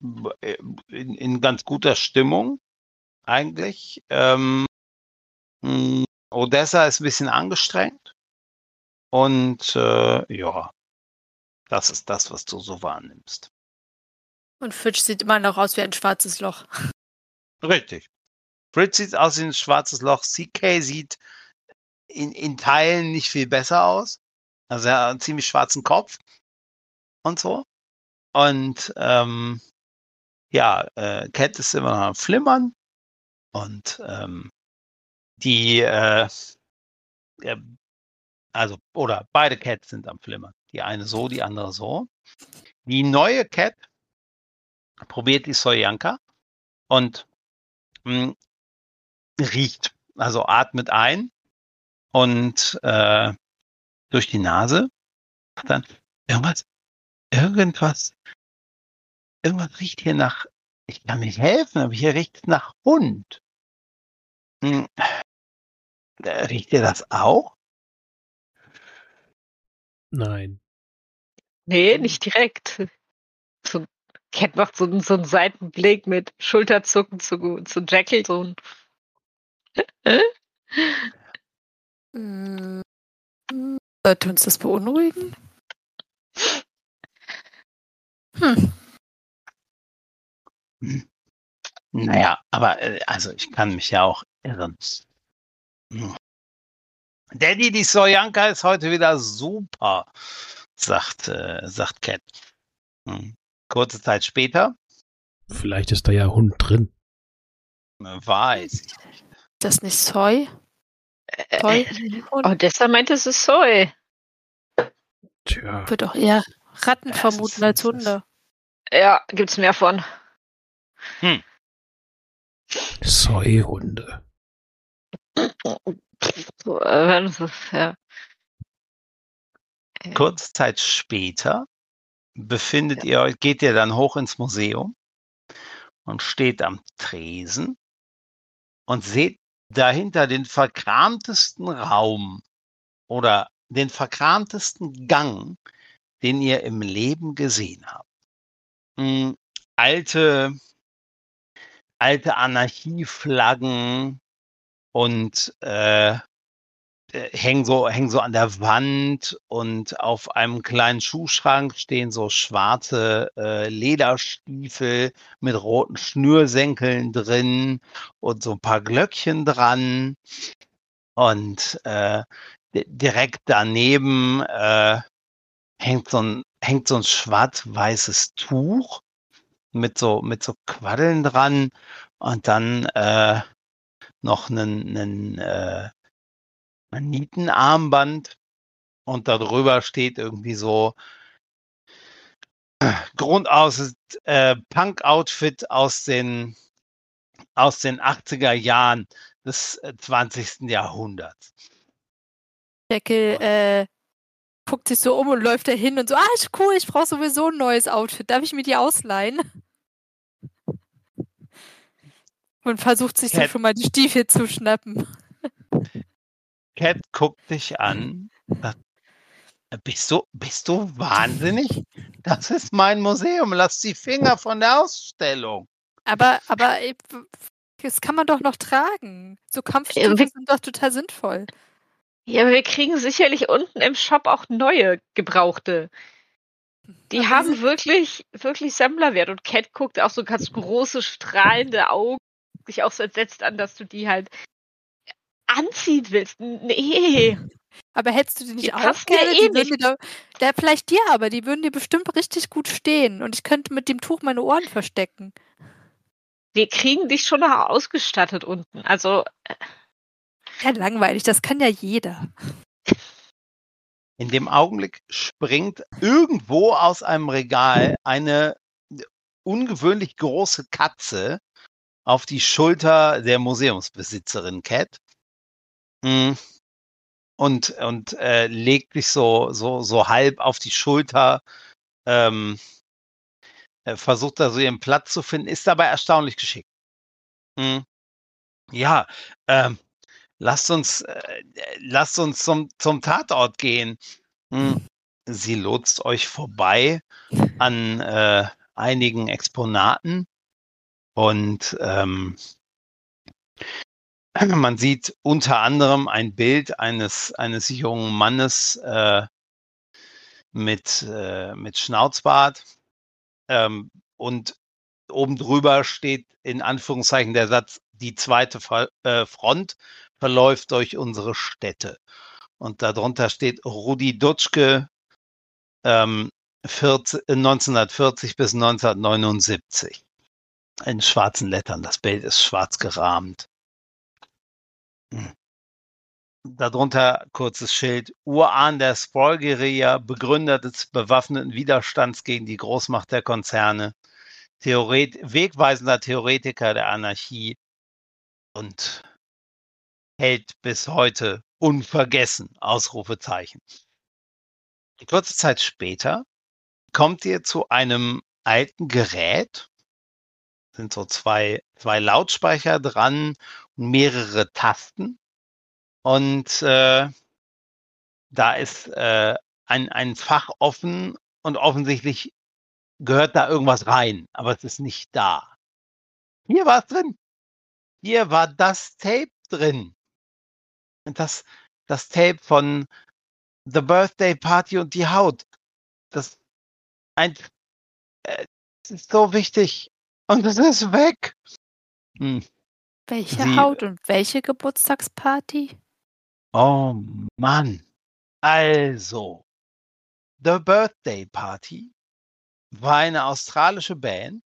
[SPEAKER 2] in, in ganz guter Stimmung eigentlich. Ähm, mh, Odessa ist ein bisschen angestrengt und äh, ja, das ist das, was du so wahrnimmst.
[SPEAKER 4] Und Fitch sieht immer noch aus wie ein schwarzes Loch.
[SPEAKER 2] Richtig. Fritz sieht aus wie ein schwarzes Loch. C K sieht in, in Teilen nicht viel besser aus. Also er hat einen ziemlich schwarzen Kopf und so. Und ähm, ja, äh, Cat ist immer noch am Flimmern. Und ähm, die, äh, äh, also, oder beide Cats sind am Flimmern. Die eine so, die andere so. Die neue Cat probiert die Sojanka und mh, riecht, also atmet ein und äh, durch die Nase dann irgendwas, irgendwas, irgendwas riecht hier nach, ich kann nicht helfen, aber hier riecht es nach Hund. Hm. Riecht ihr das auch?
[SPEAKER 1] Nein.
[SPEAKER 3] Nee, nicht direkt. So, Cat macht so, so einen Seitenblick mit Schulterzucken zu, zu Jekyll. So ein
[SPEAKER 4] Hm. Sollte uns das beunruhigen? Hm.
[SPEAKER 2] Hm. Naja, aber äh, also ich kann mich ja auch irren. Hm. Daddy, die Sojanka ist heute wieder super, sagt, äh, sagt Cat. Hm. Kurze Zeit später.
[SPEAKER 1] Vielleicht ist da ja Hund drin.
[SPEAKER 2] Weiß ich nicht.
[SPEAKER 4] Das nicht Soy? Soy?
[SPEAKER 3] Oh, deshalb meinte es ist Soy.
[SPEAKER 1] Tja.
[SPEAKER 4] Wird doch eher Ratten
[SPEAKER 2] Das
[SPEAKER 4] vermuten
[SPEAKER 2] ist-
[SPEAKER 4] als
[SPEAKER 2] das ist-
[SPEAKER 4] Hunde.
[SPEAKER 3] Ja, gibt's mehr von.
[SPEAKER 2] Hm.
[SPEAKER 1] Soy-Hunde.
[SPEAKER 3] So, äh, das ist, ja. Äh,
[SPEAKER 2] Kurze Zeit später befindet ihr euch, geht ihr dann hoch ins Museum und steht am Tresen und seht dahinter den verkramtesten Raum oder den verkramtesten Gang, den ihr im Leben gesehen habt. Hm, alte, alte Anarchieflaggen und äh, äh, hängen so, hängen so an der Wand und auf einem kleinen Schuhschrank stehen so schwarze äh, Lederstiefel mit roten Schnürsenkeln drin und so ein paar Glöckchen dran. Und äh, di- direkt daneben äh, hängt so ein, hängt so ein schwarz-weißes Tuch mit so, mit so Quaddeln dran und dann äh, noch einen, einen äh, ein Nietenarmband und darüber steht irgendwie so Grundaus äh, Punk-Outfit aus den aus den achtziger Jahren des äh, zwanzigsten Jahrhunderts.
[SPEAKER 4] Jekyll äh, guckt sich so um und läuft da hin und so, ah, ist cool, ich brauche sowieso ein neues Outfit. Darf ich mir die ausleihen? Und versucht sich so
[SPEAKER 2] Cat-
[SPEAKER 4] schon mal die Stiefel zu schnappen.
[SPEAKER 2] Cat guckt dich an. Sagt, bist du, bist du wahnsinnig? Das ist mein Museum. Lass die Finger von der Ausstellung.
[SPEAKER 4] Aber, aber äh, das kann man doch noch tragen. So Kampfstiefel
[SPEAKER 3] wir-
[SPEAKER 4] sind doch total sinnvoll.
[SPEAKER 3] Ja, aber wir kriegen sicherlich unten im Shop auch neue gebrauchte. Die
[SPEAKER 4] Aber
[SPEAKER 3] haben
[SPEAKER 4] sie-
[SPEAKER 3] wirklich, wirklich Sammlerwert. Und Cat guckt auch so ganz große, strahlende Augen, dich auch so entsetzt an, dass du die halt anziehen willst. Nee.
[SPEAKER 4] Aber hättest du die nicht
[SPEAKER 3] Die
[SPEAKER 4] auch
[SPEAKER 3] passen ja
[SPEAKER 4] gerne?
[SPEAKER 3] eh
[SPEAKER 4] die würden
[SPEAKER 3] nicht.
[SPEAKER 4] dir doch, der, vielleicht dir, aber die würden dir bestimmt richtig gut stehen. Und ich könnte mit dem Tuch meine Ohren verstecken.
[SPEAKER 3] Wir kriegen dich schon noch ausgestattet unten. Also,
[SPEAKER 4] Ja, langweilig, das kann ja jeder.
[SPEAKER 2] In dem Augenblick springt irgendwo aus einem Regal eine ungewöhnlich große Katze auf die Schulter der Museumsbesitzerin Cat Mm. und, und äh, legt sich so, so, so halb auf die Schulter, ähm, äh, versucht da so ihren Platz zu finden, ist dabei erstaunlich geschickt. Mm. Ja, ähm, lasst uns, äh, lasst uns zum, zum Tatort gehen. Mm. Sie lotst euch vorbei an, äh, einigen Exponaten. Und ähm, man sieht unter anderem ein Bild eines, eines jungen Mannes äh, mit, äh, mit Schnauzbart. Ähm, und oben drüber steht in Anführungszeichen der Satz, die zweite Ver- äh, Front verläuft durch unsere Städte. Und darunter steht Rudi Dutschke, ähm, vierzig, neunzehnhundertvierzig bis neunzehnhundertneunundsiebzig. In schwarzen Lettern. Das Bild ist schwarz gerahmt. Hm. Darunter kurzes Schild. Urahn der Spoil-Guerilla, Begründer des bewaffneten Widerstands gegen die Großmacht der Konzerne, Theoret- wegweisender Theoretiker der Anarchie und hält bis heute unvergessen. Ausrufezeichen. Kurze Zeit später kommt ihr zu einem alten Gerät. Sind so zwei, zwei Lautsprecher dran und mehrere Tasten. Und äh, da ist äh, ein, ein Fach offen und offensichtlich gehört da irgendwas rein, aber es ist nicht da. Hier war es drin. Hier war das Tape drin. Und das, das Tape von The Birthday Party und die Haut. Das, ein, äh, das ist so wichtig. Und es ist weg. Hm.
[SPEAKER 4] Welche
[SPEAKER 2] Sie,
[SPEAKER 4] Haut und welche Geburtstagsparty?
[SPEAKER 2] oh Mann. Also, The Birthday Party war eine australische Band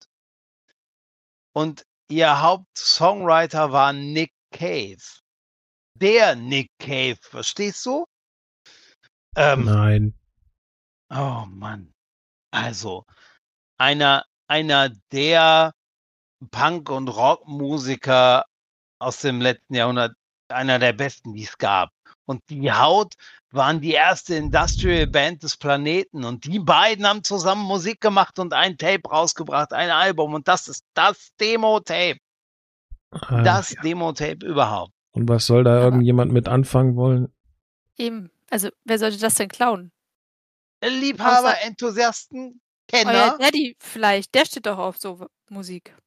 [SPEAKER 2] und ihr Hauptsongwriter war Nick Cave. Der Nick Cave, verstehst du? Ähm,
[SPEAKER 1] Nein.
[SPEAKER 2] oh Mann. Also, einer, einer der Punk- und Rockmusiker aus dem letzten Jahrhundert, einer der besten, die es gab. Und die Haut waren die erste Industrial Band des Planeten. Und die beiden haben zusammen Musik gemacht und ein Tape rausgebracht, ein Album. Und das ist das Demo-Tape.
[SPEAKER 1] Ach,
[SPEAKER 2] Das
[SPEAKER 1] ja.
[SPEAKER 2] Demo-Tape überhaupt.
[SPEAKER 1] Und was soll da
[SPEAKER 4] Aber-
[SPEAKER 1] irgendjemand mit anfangen wollen?
[SPEAKER 4] Eben. Also, wer sollte das denn klauen?
[SPEAKER 2] Liebhaber,
[SPEAKER 4] Außer-
[SPEAKER 2] Enthusiasten,
[SPEAKER 4] Euer
[SPEAKER 2] Kenner.
[SPEAKER 4] Daddy vielleicht, der steht doch auf so Musik.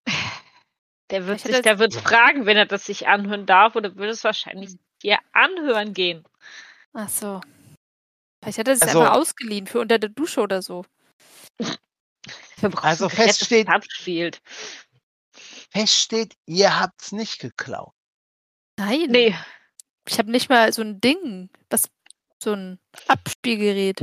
[SPEAKER 3] Der wird
[SPEAKER 4] Ich
[SPEAKER 3] sich,
[SPEAKER 4] hätte-
[SPEAKER 3] der wird fragen, wenn er das sich anhören darf, oder würde es wahrscheinlich
[SPEAKER 4] Hm.
[SPEAKER 3] dir anhören gehen.
[SPEAKER 4] Ach so. Vielleicht hat er es
[SPEAKER 2] Also-
[SPEAKER 4] einfach ausgeliehen für unter der Dusche oder so.
[SPEAKER 3] Wir brauchen
[SPEAKER 2] Also
[SPEAKER 3] ein Gerät, das
[SPEAKER 2] feststeht-
[SPEAKER 3] abspielt.
[SPEAKER 2] Fest steht, ihr habt's nicht geklaut.
[SPEAKER 4] Nein.
[SPEAKER 3] Nee,
[SPEAKER 4] Ich habe nicht mal so ein Ding, was so ein Abspielgerät.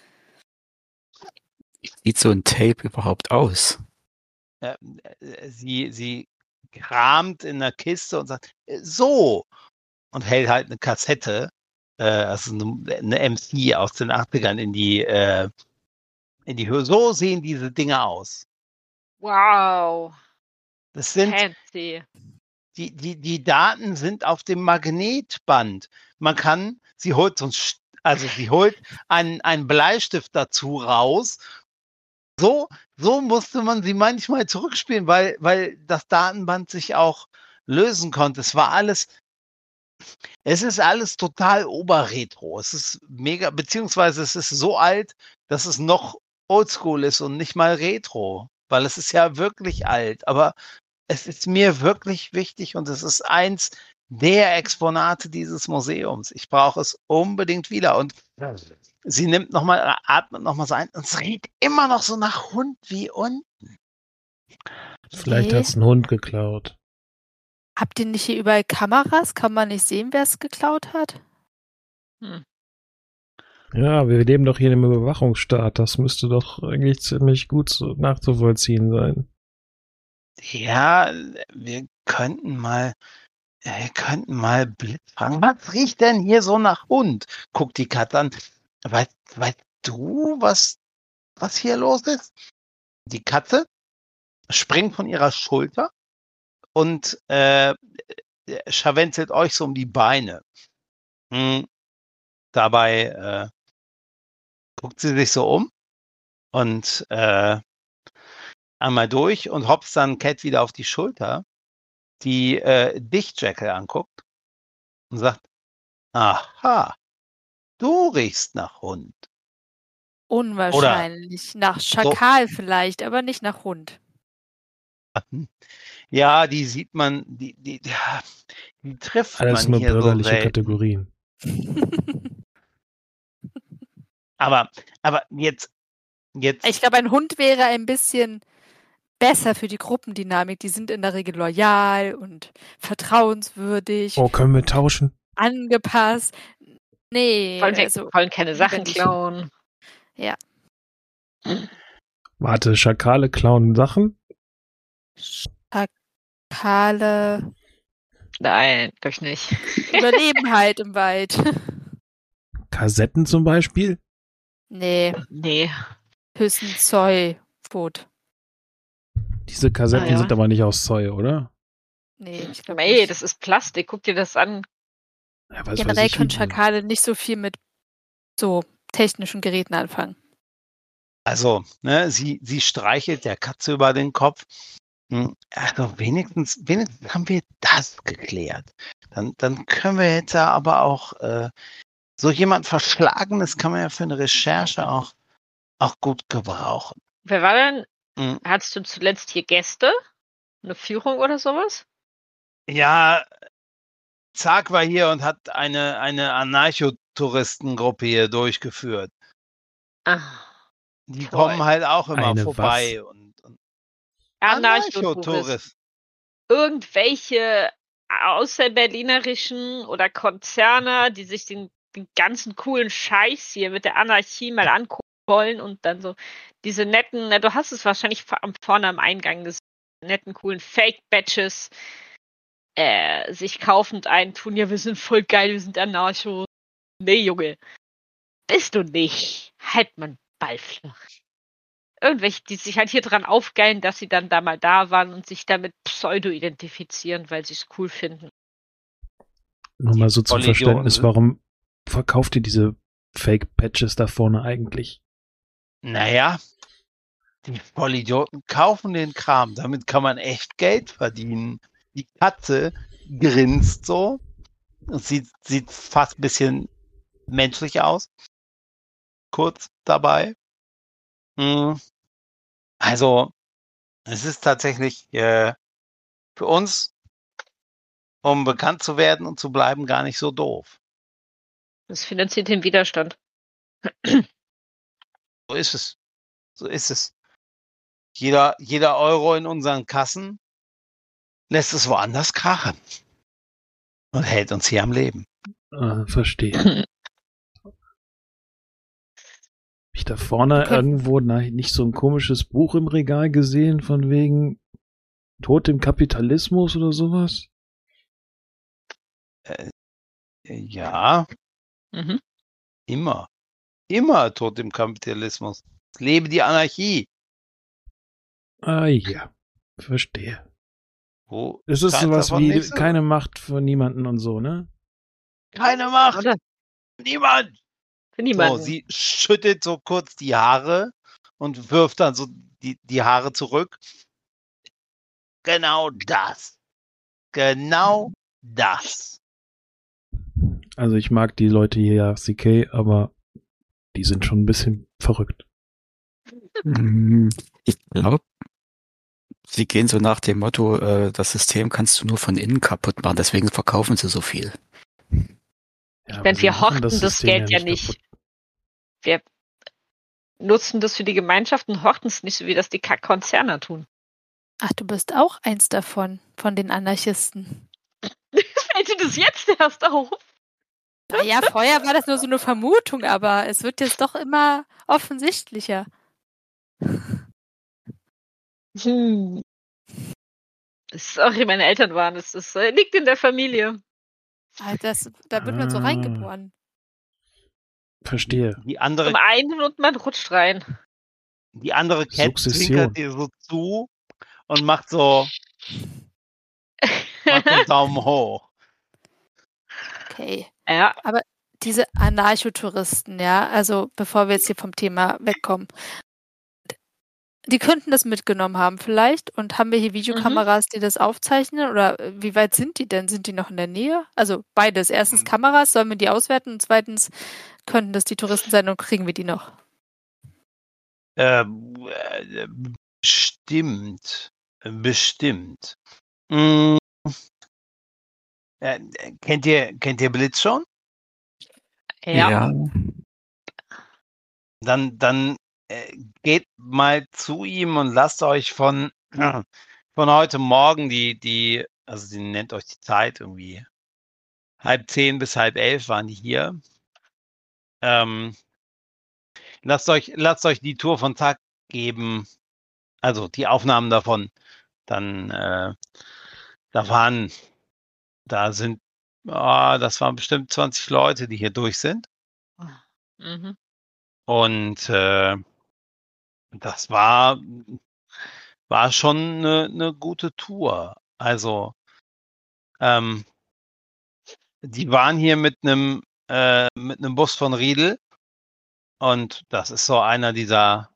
[SPEAKER 5] Wie sieht so ein Tape überhaupt aus?
[SPEAKER 2] Äh, äh, sie, sie kramt in der Kiste und sagt, äh, so, und hält halt eine Kassette, äh, also eine, eine M C aus den achtzigern in die, äh, in die Höhe. So sehen diese Dinge aus.
[SPEAKER 3] wow,
[SPEAKER 2] Das sind,
[SPEAKER 3] fancy.
[SPEAKER 2] die, die, die Daten sind auf dem Magnetband. Man kann, sie holt so ein, St- also sie holt einen, einen Bleistift dazu raus. So, so musste man sie manchmal zurückspielen, weil, weil das Datenband sich auch lösen konnte. Es war alles, es ist alles total oberretro. Es ist mega, beziehungsweise es ist so alt, dass es noch oldschool ist und nicht mal retro, weil es ist ja wirklich alt. Aber es ist mir wirklich wichtig und es ist eins der Exponate dieses Museums. Ich brauche es unbedingt wieder. Und sie nimmt nochmal, atmet nochmal so ein und es riecht immer noch so nach Hund wie unten.
[SPEAKER 1] Vielleicht
[SPEAKER 4] Nee.
[SPEAKER 1] hat's ein Hund geklaut.
[SPEAKER 4] Habt ihr nicht hier überall Kameras? Kann man nicht sehen, wer es geklaut hat?
[SPEAKER 1] Ja, wir leben doch hier im Überwachungsstaat. Das müsste doch eigentlich ziemlich gut zu- nachzuvollziehen sein.
[SPEAKER 2] Ja, wir könnten mal, wir könnten mal Blitz fragen. Was riecht denn hier so nach Hund? Guckt die Katze an. Weißt, weißt du, was, was hier los ist? Die Katze springt von ihrer Schulter und äh, scharwenzelt euch so um die Beine. Hm. Dabei äh, guckt sie sich so um und äh, einmal durch und hopst dann Cat wieder auf die Schulter, die äh, dich, Jekyll, anguckt und sagt, aha, du riechst nach Hund.
[SPEAKER 4] Unwahrscheinlich. Nach Schakal vielleicht, aber nicht nach Hund.
[SPEAKER 2] Ja, die sieht man, die, die, ja, die trifft
[SPEAKER 1] Alles
[SPEAKER 2] man
[SPEAKER 1] nur
[SPEAKER 2] hier so
[SPEAKER 1] bürgerliche
[SPEAKER 2] selten.
[SPEAKER 1] Kategorien.
[SPEAKER 2] Aber, aber jetzt, jetzt.
[SPEAKER 4] Ich glaube, ein Hund wäre ein bisschen besser für die Gruppendynamik. Die sind in der Regel loyal und vertrauenswürdig,
[SPEAKER 1] Oh, können wir tauschen?
[SPEAKER 4] angepasst. Nee,
[SPEAKER 3] Wollen, wir,
[SPEAKER 4] also
[SPEAKER 3] wollen keine
[SPEAKER 4] lieber
[SPEAKER 3] Sachen
[SPEAKER 4] nicht.
[SPEAKER 3] klauen.
[SPEAKER 4] Ja.
[SPEAKER 1] Warte, Schakale klauen Sachen?
[SPEAKER 4] Schakale
[SPEAKER 3] Nein, glaube ich nicht.
[SPEAKER 4] überleben halt im Wald.
[SPEAKER 1] Kassetten zum Beispiel?
[SPEAKER 4] Nee,
[SPEAKER 3] Nee.
[SPEAKER 4] höchstens Zollbrot.
[SPEAKER 1] Diese Kassetten
[SPEAKER 3] Ah, ja.
[SPEAKER 1] sind aber nicht aus Zeug, oder?
[SPEAKER 4] Nee, ich glaube
[SPEAKER 3] Ey,
[SPEAKER 4] nicht.
[SPEAKER 3] das ist Plastik. Guck dir das an.
[SPEAKER 1] Ja, was
[SPEAKER 4] Generell
[SPEAKER 1] weiß ich,
[SPEAKER 4] können
[SPEAKER 1] wie-
[SPEAKER 4] Schakale nicht so viel mit so technischen Geräten anfangen.
[SPEAKER 2] Also, ne, sie, sie streichelt der Katze über den Kopf. Hm, Also wenigstens, wenigstens haben wir das geklärt. Dann, dann können wir jetzt ja aber auch äh, so jemand Verschlagenes kann man ja für eine Recherche auch, auch gut gebrauchen.
[SPEAKER 3] Wer war denn?
[SPEAKER 2] Hm,
[SPEAKER 3] Hattest du zuletzt hier Gäste? Eine Führung oder sowas?
[SPEAKER 2] Ja, Zark war hier und hat eine, eine Anarcho-Touristengruppe hier durchgeführt.
[SPEAKER 3] Ah.
[SPEAKER 2] Die
[SPEAKER 3] Toll.
[SPEAKER 2] kommen halt auch immer
[SPEAKER 1] Eine
[SPEAKER 2] vorbei. Und, und
[SPEAKER 3] Anarcho-Touristen.
[SPEAKER 2] Anarcho-Tourist.
[SPEAKER 3] Irgendwelche außerberlinerischen oder Konzerne, die sich den, den ganzen coolen Scheiß hier mit der Anarchie mal angucken wollen und dann so diese netten, na, du hast es wahrscheinlich vor- am- vorne am Eingang gesehen, netten, coolen Fake-Badges äh, sich kaufend eintun. Ja, wir sind voll geil, wir sind Anarcho. Nee, Junge. Bist du nicht. Halt man Ball flach. Irgendwelche, die sich halt hier dran aufgeilen, dass sie dann da mal da waren und sich damit pseudo-identifizieren, weil sie es cool finden.
[SPEAKER 1] Nur mal so zum
[SPEAKER 2] Vollidioten,
[SPEAKER 1] Verständnis,
[SPEAKER 2] ne?
[SPEAKER 1] warum verkauft ihr diese Fake-Patches da vorne eigentlich?
[SPEAKER 2] Naja, die Vollidioten kaufen den Kram. Damit kann man echt Geld verdienen. Die Katze grinst so und sieht, sieht fast ein bisschen menschlich aus. Kurz dabei. Hm. Also, es ist tatsächlich äh, für uns, um bekannt zu werden und zu bleiben, gar nicht so doof.
[SPEAKER 3] Das finanziert den Widerstand.
[SPEAKER 2] So ist es. So ist es. Jeder, jeder Euro in unseren Kassen lässt es woanders krachen und hält uns hier am Leben.
[SPEAKER 1] Ah, verstehe. Hab ich da vorne
[SPEAKER 4] Okay.
[SPEAKER 1] irgendwo na, nicht so ein komisches Buch im Regal gesehen, von wegen Tod im Kapitalismus oder sowas?
[SPEAKER 2] Äh, ja,
[SPEAKER 3] Mhm.
[SPEAKER 2] immer. Immer tot im Kapitalismus. Lebe die Anarchie.
[SPEAKER 1] Ah ja, verstehe.
[SPEAKER 2] Wo
[SPEAKER 1] Es ist
[SPEAKER 2] keins
[SPEAKER 1] sowas
[SPEAKER 2] davon
[SPEAKER 1] wie
[SPEAKER 2] nicht so?
[SPEAKER 1] keine Macht für niemanden und so, ne?
[SPEAKER 2] Keine Macht.
[SPEAKER 3] Oder?
[SPEAKER 2] Niemand.
[SPEAKER 3] Für
[SPEAKER 2] So,
[SPEAKER 3] niemanden.
[SPEAKER 2] sie schüttet so kurz die Haare und wirft dann so die, die Haare zurück. Genau das. Genau das.
[SPEAKER 1] Also ich mag die Leute hier ja C K, aber die sind schon ein bisschen verrückt.
[SPEAKER 5] Hm, Ich glaube, sie gehen so nach dem Motto, äh, das System kannst du nur von innen kaputt machen, deswegen verkaufen sie so viel.
[SPEAKER 1] Ja,
[SPEAKER 3] Denn
[SPEAKER 1] aber sie
[SPEAKER 3] wir
[SPEAKER 1] machen
[SPEAKER 3] horten das
[SPEAKER 1] System
[SPEAKER 3] Geld ja nicht.
[SPEAKER 1] kaputt.
[SPEAKER 3] Wir nutzen das für die Gemeinschaft und horten es nicht, so wie das die Kack-Konzerne tun.
[SPEAKER 4] Ach, du bist auch eins davon, von den Anarchisten.
[SPEAKER 3] Fällt dir das jetzt erst auf?
[SPEAKER 4] Naja, vorher war das nur so eine Vermutung, aber es wird jetzt doch immer offensichtlicher.
[SPEAKER 3] Hm. Sorry, meine Eltern waren es. Das äh, liegt in der Familie.
[SPEAKER 4] Ah, Das, da wird man so
[SPEAKER 1] Ah.
[SPEAKER 4] reingeboren.
[SPEAKER 1] Verstehe.
[SPEAKER 2] Die andere,
[SPEAKER 3] Zum einen und man rutscht rein.
[SPEAKER 2] die andere Cat
[SPEAKER 1] Sukzession.
[SPEAKER 2] zwinkert dir so zu und macht so, macht so einen Daumen hoch.
[SPEAKER 4] Okay.
[SPEAKER 3] Ja,
[SPEAKER 4] Diese Anarchotouristen, ja, also bevor wir jetzt hier vom Thema wegkommen, die könnten das mitgenommen haben vielleicht und haben wir hier Videokameras, die das aufzeichnen oder äh, wie weit sind die denn? Sind die noch in der Nähe? Also beides. Erstens
[SPEAKER 2] Mhm.
[SPEAKER 4] Kameras, sollen wir die auswerten und zweitens könnten das die Touristen sein und kriegen wir die noch?
[SPEAKER 2] Äh, äh, bestimmt. Bestimmt. Mm, äh, kennt ihr, kennt ihr Blitz schon?
[SPEAKER 3] Ja.
[SPEAKER 2] Dann, dann äh, geht mal zu ihm und lasst euch von, äh, von heute Morgen die, die, also sie nennt euch die Zeit irgendwie. Halb zehn bis halb elf waren die hier. Ähm, lasst euch, lasst euch die Tour von Tag geben. Also die Aufnahmen davon. Dann, äh, da waren, da sind, ah, das waren bestimmt zwanzig Leute, die hier durch sind.
[SPEAKER 3] Mhm.
[SPEAKER 2] Und äh, das war, war schon eine, eine gute Tour. Also, ähm, die waren hier mit einem äh, mit einem Bus von Riedel. Und das ist so einer dieser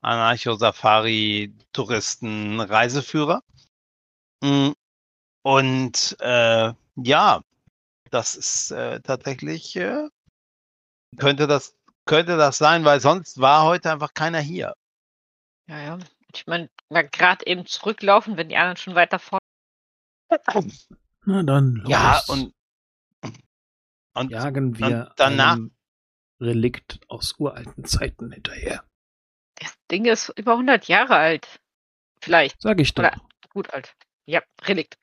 [SPEAKER 2] Anarcho-Safari-Touristen-Reiseführer. Mm, Und äh, ja, das ist äh, tatsächlich, äh, könnte das, könnte das sein, weil sonst war heute einfach keiner hier.
[SPEAKER 3] Ja, ja. Ich meine, gerade eben zurücklaufen, wenn die anderen schon weiter vorne.
[SPEAKER 1] Na dann, los.
[SPEAKER 2] Ja, und, und,
[SPEAKER 1] jagen wir
[SPEAKER 2] und danach,
[SPEAKER 1] einem Relikt aus uralten Zeiten hinterher.
[SPEAKER 3] Das Ding ist über hundert Jahre alt. Vielleicht.
[SPEAKER 1] Sag ich doch.
[SPEAKER 3] Oder gut alt. Ja, Relikt.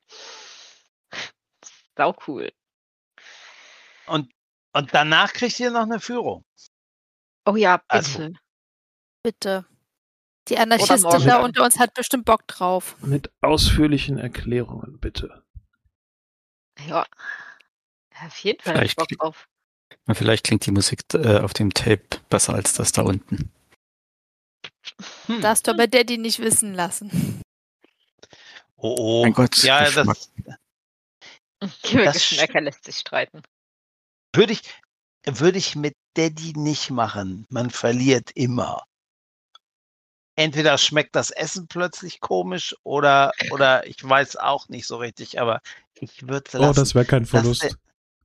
[SPEAKER 3] Sau cool.
[SPEAKER 2] und, und danach kriegt ihr noch eine Führung.
[SPEAKER 3] Oh ja, bitte.
[SPEAKER 2] Also,
[SPEAKER 4] Bitte. Die
[SPEAKER 3] Oder
[SPEAKER 4] Anarchistin
[SPEAKER 3] morgen
[SPEAKER 4] da
[SPEAKER 3] dann.
[SPEAKER 4] unter uns hat bestimmt Bock drauf.
[SPEAKER 1] Mit ausführlichen Erklärungen, bitte.
[SPEAKER 3] Ja. Auf jeden Fall hab ich
[SPEAKER 5] Vielleicht
[SPEAKER 3] Bock
[SPEAKER 5] klingt-
[SPEAKER 3] drauf.
[SPEAKER 5] Vielleicht klingt die Musik äh, auf dem Tape besser als das da unten.
[SPEAKER 2] hm.
[SPEAKER 4] Darfst du aber Daddy nicht wissen lassen.
[SPEAKER 2] Oh, oh.
[SPEAKER 5] Mein Gott,
[SPEAKER 2] Ja,
[SPEAKER 5] Geschmack.
[SPEAKER 2] das
[SPEAKER 3] Über
[SPEAKER 2] Das
[SPEAKER 3] Geschmäcker lässt sich streiten.
[SPEAKER 2] würde ich, würde ich mit Daddy nicht machen. Man verliert immer. Entweder schmeckt das Essen plötzlich komisch oder, oder ich weiß auch nicht so richtig, aber ich würde es lassen.
[SPEAKER 1] Oh, das wäre kein Verlust.
[SPEAKER 2] Lass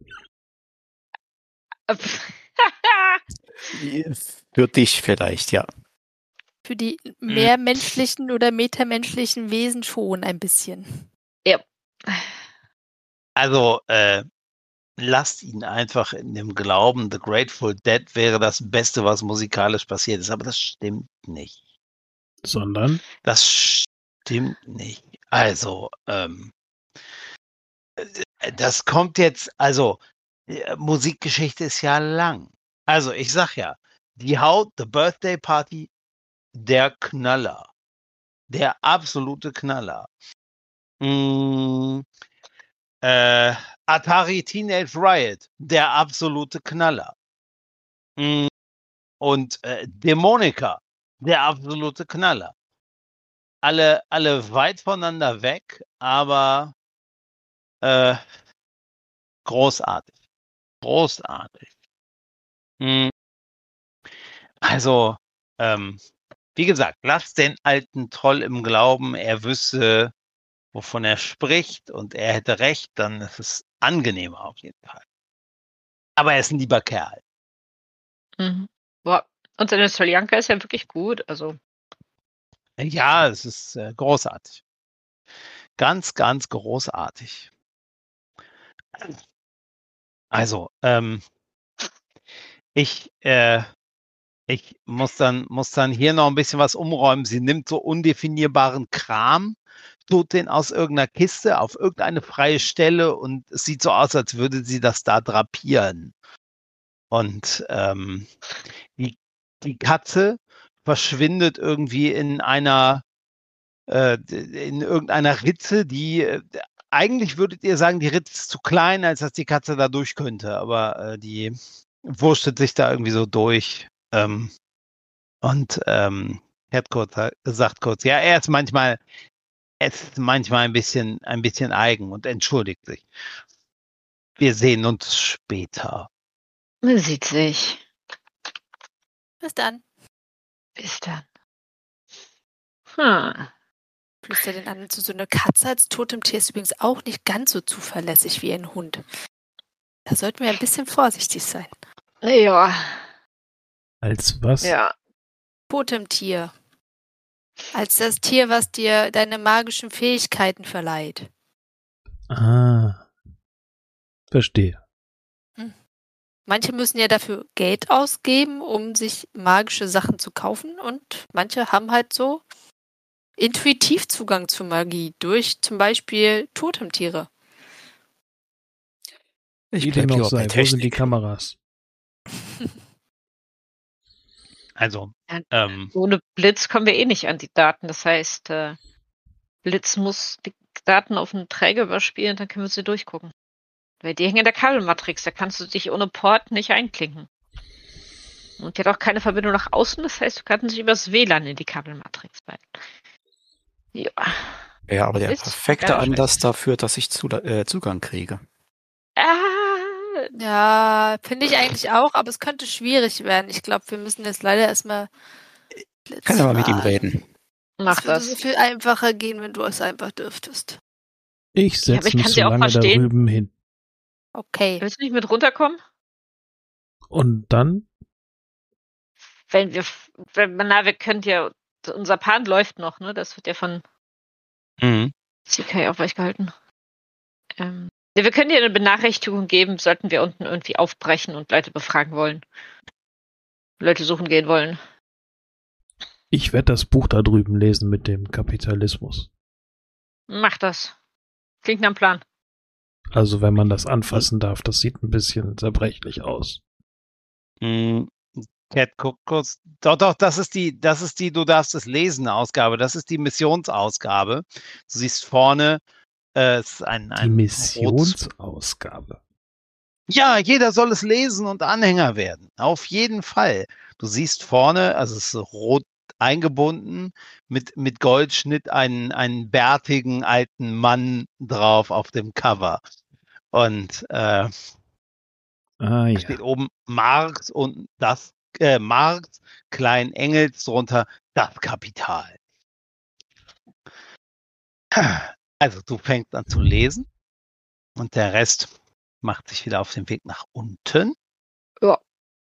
[SPEAKER 5] Für dich vielleicht, ja.
[SPEAKER 4] Für die mehrmenschlichen oder metamenschlichen Wesen schon ein bisschen.
[SPEAKER 2] Also, äh, lasst ihn einfach in dem Glauben, The Grateful Dead wäre das Beste, was musikalisch passiert ist. Aber das stimmt nicht.
[SPEAKER 1] Sondern?
[SPEAKER 2] Das stimmt nicht. Also, ähm, das kommt jetzt, also, äh, Musikgeschichte ist ja lang. Also, ich sag ja, die Haut, The Birthday Party, der Knaller. Der absolute Knaller. Mm, äh, Atari Teenage Riot, der absolute Knaller. Mm, und äh, Demonica, der absolute Knaller. Alle, alle weit voneinander weg, aber äh, großartig. Großartig. Mm, also, ähm, wie gesagt, lasst den alten Troll im Glauben, er wüsste, wovon er spricht und er hätte recht, dann ist es angenehmer auf jeden Fall. Aber er ist ein lieber Kerl.
[SPEAKER 3] Mhm. Boah. Und seine Soljanka ist ja wirklich gut. Also,
[SPEAKER 2] Ja, es ist äh, großartig. Ganz, ganz großartig. Also, ähm, ich, äh, ich muss dann, muss dann hier noch ein bisschen was umräumen. Sie nimmt so undefinierbaren Kram, tut den aus irgendeiner Kiste auf irgendeine freie Stelle und es sieht so aus, als würde sie das da drapieren. Und ähm, die, die Katze verschwindet irgendwie in einer äh, in irgendeiner Ritze, die äh, eigentlich würdet ihr sagen, die Ritze ist zu klein, als dass die Katze da durch könnte, aber äh, die wurschtelt sich da irgendwie so durch. Ähm, und ähm, Headcoat sagt kurz, ja, er ist manchmal, er ist manchmal ein bisschen, ein bisschen eigen und entschuldigt sich. Wir sehen uns später.
[SPEAKER 3] man sieht sich.
[SPEAKER 4] Bis dann.
[SPEAKER 3] Bis dann. Hm.
[SPEAKER 4] Flüstert den anderen zu. So eine Katze als Totemtier ist übrigens auch nicht ganz so zuverlässig wie ein Hund. Da sollten wir ein bisschen vorsichtig sein.
[SPEAKER 3] Ja.
[SPEAKER 1] Als was?
[SPEAKER 3] Ja.
[SPEAKER 4] Totemtier. Als das Tier, was dir deine magischen Fähigkeiten verleiht.
[SPEAKER 1] Ah. Verstehe.
[SPEAKER 4] Manche müssen ja dafür Geld ausgeben, um sich magische Sachen zu kaufen, und manche haben halt so intuitiv Zugang zu Magie durch zum Beispiel Totemtiere.
[SPEAKER 5] Ich
[SPEAKER 1] Wie
[SPEAKER 5] bleib
[SPEAKER 1] dem auch
[SPEAKER 5] lieber bei
[SPEAKER 1] sei, wo sind die
[SPEAKER 5] Technik.
[SPEAKER 1] Kameras?
[SPEAKER 2] Also,
[SPEAKER 3] Ja,
[SPEAKER 2] ähm,
[SPEAKER 3] Ohne Blitz kommen wir eh nicht an die Daten. Das heißt, äh, Blitz muss die Daten auf einen Träger überspielen, dann können wir sie durchgucken. Weil die hängen in der Kabelmatrix, da kannst du dich ohne Port nicht einklinken. Und die hat auch keine Verbindung nach außen, das heißt, du kannst dich übers W L A N in die Kabelmatrix rein. Ja.
[SPEAKER 5] Ja, aber der
[SPEAKER 3] Ist
[SPEAKER 5] perfekte
[SPEAKER 3] geiler
[SPEAKER 5] Anlass
[SPEAKER 3] Scheiß.
[SPEAKER 5] dafür, dass ich zu, äh, Zugang kriege.
[SPEAKER 3] Ah,
[SPEAKER 4] Ja, finde ich eigentlich auch, aber es könnte schwierig werden. Ich glaube, wir müssen jetzt leider erstmal Blitz
[SPEAKER 5] Kann ja mal mit ihm
[SPEAKER 4] fragen.
[SPEAKER 5] reden.
[SPEAKER 3] mach
[SPEAKER 4] Es würde
[SPEAKER 3] das.
[SPEAKER 4] so viel einfacher gehen, wenn du es einfach dürftest.
[SPEAKER 1] Ich
[SPEAKER 3] Ja, aber
[SPEAKER 1] setze
[SPEAKER 3] ich
[SPEAKER 1] mich
[SPEAKER 3] kann
[SPEAKER 1] so
[SPEAKER 3] sie auch
[SPEAKER 1] lange da
[SPEAKER 3] verstehen.
[SPEAKER 1] drüben hin.
[SPEAKER 4] Okay.
[SPEAKER 3] Willst du nicht mit runterkommen?
[SPEAKER 1] Und dann?
[SPEAKER 3] Wenn wir, wenn, na, wir können ja, unser Pan läuft noch, ne? Das wird ja von
[SPEAKER 2] mhm.
[SPEAKER 3] C K aufrecht Ähm, ja, wir können dir eine Benachrichtigung geben, sollten wir unten irgendwie aufbrechen und Leute befragen wollen. Leute suchen gehen wollen.
[SPEAKER 1] Ich werde das Buch da drüben lesen mit dem Kapitalismus.
[SPEAKER 3] Mach das. Klingt nach einem Plan.
[SPEAKER 1] Also wenn man das anfassen darf, das sieht ein bisschen zerbrechlich aus.
[SPEAKER 2] Mm, Cat, guck kurz. Doch, doch, das ist die, das ist die, du darfst es lesen, Ausgabe. Das ist die Missionsausgabe. Du siehst vorne, äh, es ist ein,
[SPEAKER 1] Die
[SPEAKER 2] ein rotes.
[SPEAKER 1] Missionsausgabe.
[SPEAKER 2] Ja, jeder soll es lesen und Anhänger werden. Auf jeden Fall. Du siehst vorne, also es ist rot eingebunden, mit, mit Goldschnitt einen, einen bärtigen alten Mann drauf auf dem Cover. Und äh,
[SPEAKER 1] Ah
[SPEAKER 2] da
[SPEAKER 1] ja.
[SPEAKER 2] steht oben Marx und das, äh, Marx, Klein Engels, drunter das Kapital. Also du fängst an zu lesen und der Rest macht sich wieder auf den Weg nach unten.
[SPEAKER 3] Ja.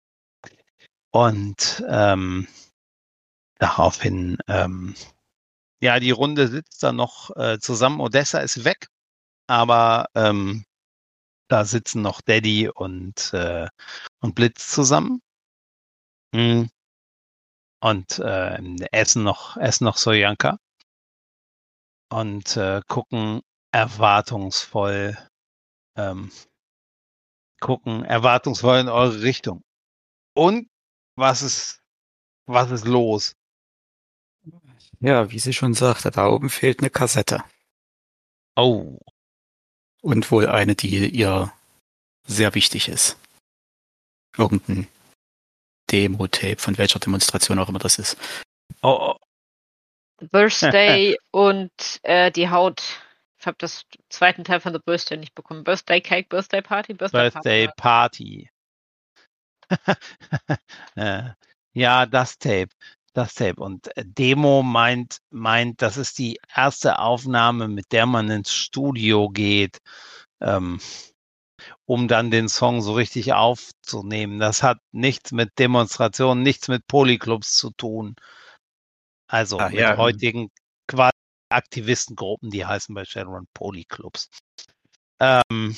[SPEAKER 2] Und ähm, daraufhin, ähm, ja, die Runde sitzt da noch äh, zusammen. Odessa ist weg, aber ähm, da sitzen noch Daddy und, äh, und Blitz zusammen. Mhm. Und äh, essen noch, essen noch Sojanka und äh, gucken erwartungsvoll, ähm, gucken erwartungsvoll in eure Richtung. Und was ist, was ist los?
[SPEAKER 5] Ja, wie sie schon sagte, da oben fehlt eine Kassette.
[SPEAKER 2] Oh,
[SPEAKER 5] Und wohl eine, die ihr sehr wichtig ist. Irgendein Demo-Tape, von welcher Demonstration auch immer das ist.
[SPEAKER 2] oh, oh.
[SPEAKER 3] Birthday und äh, die Haut. Ich habe das zweiten Teil von The Birthday nicht bekommen. Birthday Cake, Birthday Party, Birthday,
[SPEAKER 2] Birthday
[SPEAKER 3] Party.
[SPEAKER 2] Party. äh, ja, das Tape. Das Tape. Und Demo meint, meint, das ist die erste Aufnahme, mit der man ins Studio geht, ähm, um dann den Song so richtig aufzunehmen. Das hat nichts mit Demonstrationen, nichts mit Polyclubs zu tun. Also
[SPEAKER 5] Ah,
[SPEAKER 2] mit
[SPEAKER 5] ja.
[SPEAKER 2] heutigen quasi Aktivistengruppen, die heißen bei Shadowrun Polyclubs. Ähm,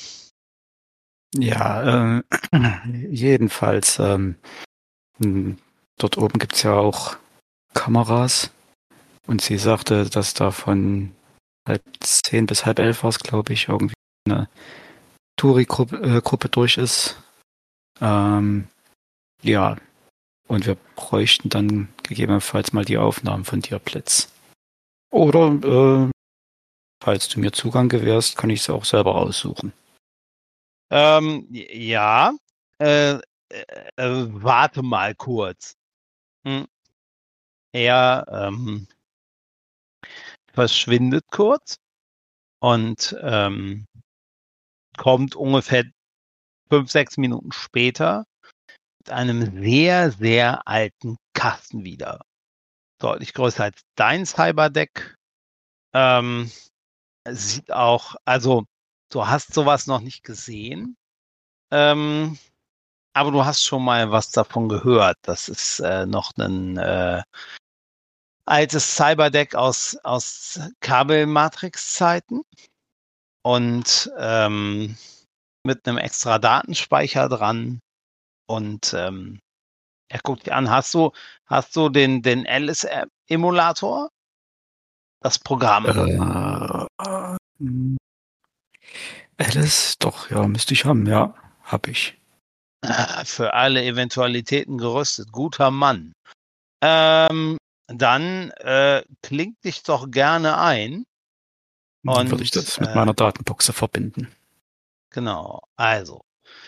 [SPEAKER 5] Ja, äh, jedenfalls, ähm, m, dort oben gibt's ja auch Kameras. Und sie sagte, dass da von halb zehn bis halb elf war es, glaube ich, irgendwie eine Touri-Gruppe äh, Gruppe durch ist. Ähm, ja, und wir bräuchten dann gegebenenfalls mal die Aufnahmen von dir, Blitz. Oder, äh, falls du mir Zugang gewährst, kann ich sie auch selber aussuchen.
[SPEAKER 2] ähm, ja, äh, äh, äh, warte mal kurz. Hm. Er ähm, verschwindet kurz und ähm, kommt ungefähr fünf, sechs Minuten später mit einem sehr, sehr alten Kasten wieder. Deutlich größer als dein Cyberdeck. Ähm, sieht auch, also du hast sowas noch nicht gesehen, ähm, aber du hast schon mal was davon gehört. Das ist äh, noch ein, äh, altes Cyberdeck aus, aus Kabelmatrix-Zeiten und ähm, mit einem extra Datenspeicher dran. Und ähm, er guckt dich an, hast du, hast du den, den Alice-Emulator? Das Programm.
[SPEAKER 5] Äh, äh, Alice, doch, ja, müsste ich haben, ja, hab ich.
[SPEAKER 2] Für alle Eventualitäten gerüstet. Guter Mann. Ähm, dann äh, kling dich doch gerne ein.
[SPEAKER 5] Dann
[SPEAKER 2] Und
[SPEAKER 5] würde ich das mit
[SPEAKER 2] äh,
[SPEAKER 5] meiner Datenbuchse verbinden.
[SPEAKER 2] Genau, also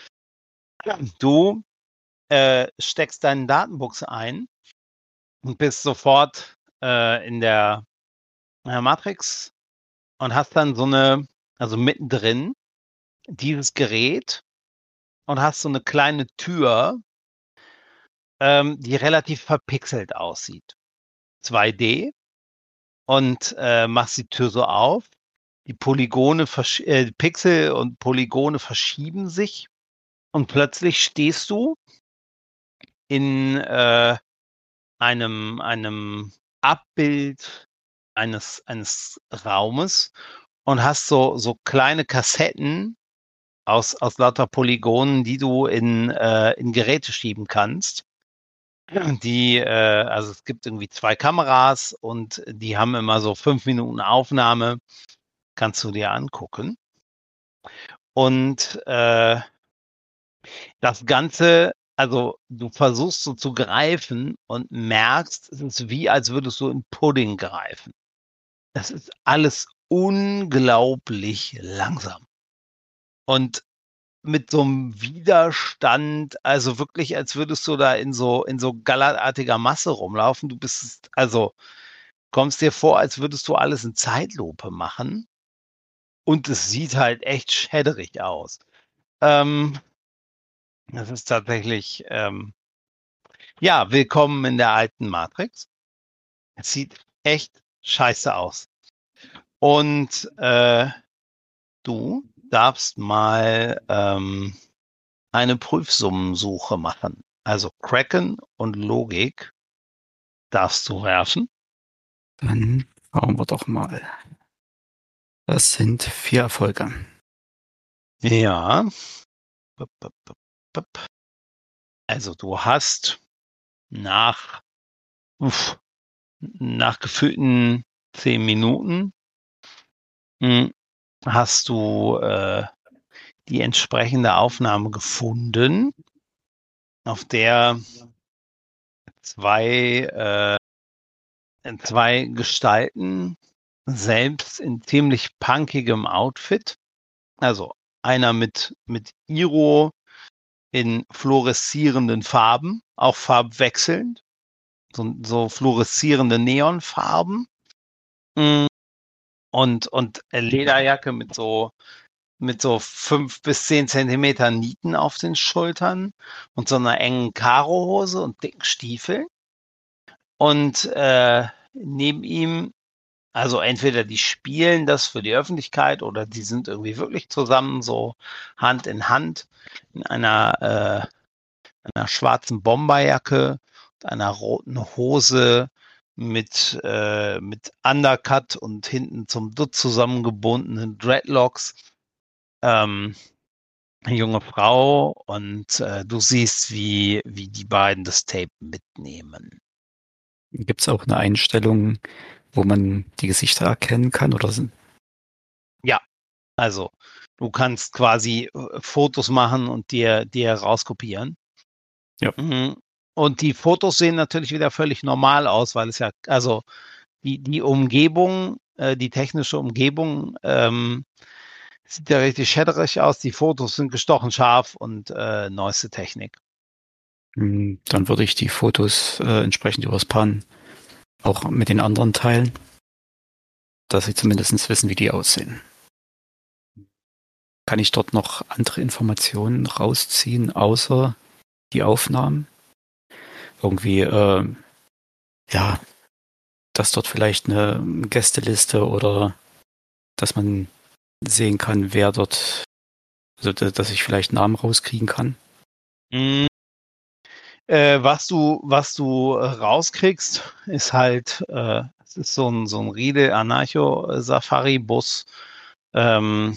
[SPEAKER 2] du äh, steckst deine Datenbuchse ein und bist sofort äh, in der äh, Matrix und hast dann so eine, also mittendrin dieses Gerät und hast so eine kleine Tür, ähm, die relativ verpixelt aussieht. zwei D und äh, machst die Tür so auf. Die Polygone, versch- äh, Pixel und Polygone verschieben sich und plötzlich stehst du in äh, einem, einem Abbild eines, eines Raumes und hast so, so kleine Kassetten aus, aus lauter Polygonen, die du in, äh, in Geräte schieben kannst. Die, äh, also es gibt irgendwie zwei Kameras und die haben immer so fünf Minuten Aufnahme, kannst du dir angucken. Und äh, das Ganze, also du versuchst so zu greifen und merkst, es ist wie, als würdest du in Pudding greifen. Das ist alles unglaublich langsam. Und mit so einem Widerstand, also wirklich, als würdest du da in so, in so gallertartiger Masse rumlaufen. Du bist, also kommst dir vor, als würdest du alles in Zeitlupe machen. Und es sieht halt echt schädrig aus. Ähm, das ist tatsächlich, ähm, ja, willkommen in der alten Matrix. Es sieht echt scheiße aus. Und äh, du darfst mal ähm, eine Prüfsummensuche machen. Also Kraken und Logik darfst du werfen.
[SPEAKER 5] Dann schauen wir doch mal. Das sind vier Erfolge.
[SPEAKER 2] Ja. Also du hast nach, uff, nach gefühlten zehn Minuten mh, hast du äh, die entsprechende Aufnahme gefunden, auf der zwei, äh, zwei Gestalten selbst in ziemlich punkigem Outfit, also einer mit, mit Iro in fluoreszierenden Farben, auch farbwechselnd, so, so fluoreszierende Neonfarben mm, und, und Lederjacke mit so mit so fünf bis zehn Zentimeter Nieten auf den Schultern und so einer engen Karohose und dicken Stiefeln. Und äh, neben ihm, also entweder die spielen das für die Öffentlichkeit oder die sind irgendwie wirklich zusammen, so Hand in Hand, in einer, äh, einer schwarzen Bomberjacke und einer roten Hose mit, äh, mit Undercut und hinten zum Dutt zusammengebundenen Dreadlocks. Ähm, eine junge Frau und äh, du siehst, wie, wie die beiden das Tape mitnehmen.
[SPEAKER 5] Gibt es auch eine Einstellung, wo man die Gesichter erkennen kann? Oder sind?
[SPEAKER 2] Ja, also du kannst quasi äh, Fotos machen und dir, dir rauskopieren.
[SPEAKER 5] Ja.
[SPEAKER 2] Mhm. Und die Fotos sehen natürlich wieder völlig normal aus, weil es ja, also die, die Umgebung, äh, die technische Umgebung ähm, sieht ja richtig schädrig aus. Die Fotos sind gestochen scharf und äh, neueste Technik.
[SPEAKER 5] Dann würde ich die Fotos äh, entsprechend übers Pan auch mit den anderen teilen, dass sie zumindest wissen, wie die aussehen. Kann ich dort noch andere Informationen rausziehen, außer die Aufnahmen? Irgendwie, äh, ja, dass dort vielleicht eine Gästeliste oder dass man sehen kann, wer dort, also dass ich vielleicht Namen rauskriegen kann.
[SPEAKER 2] Mm. Äh, was du, was du äh, rauskriegst, ist halt, äh, es ist so ein, so ein Riedel Anarcho-Safari-Bus. Ähm,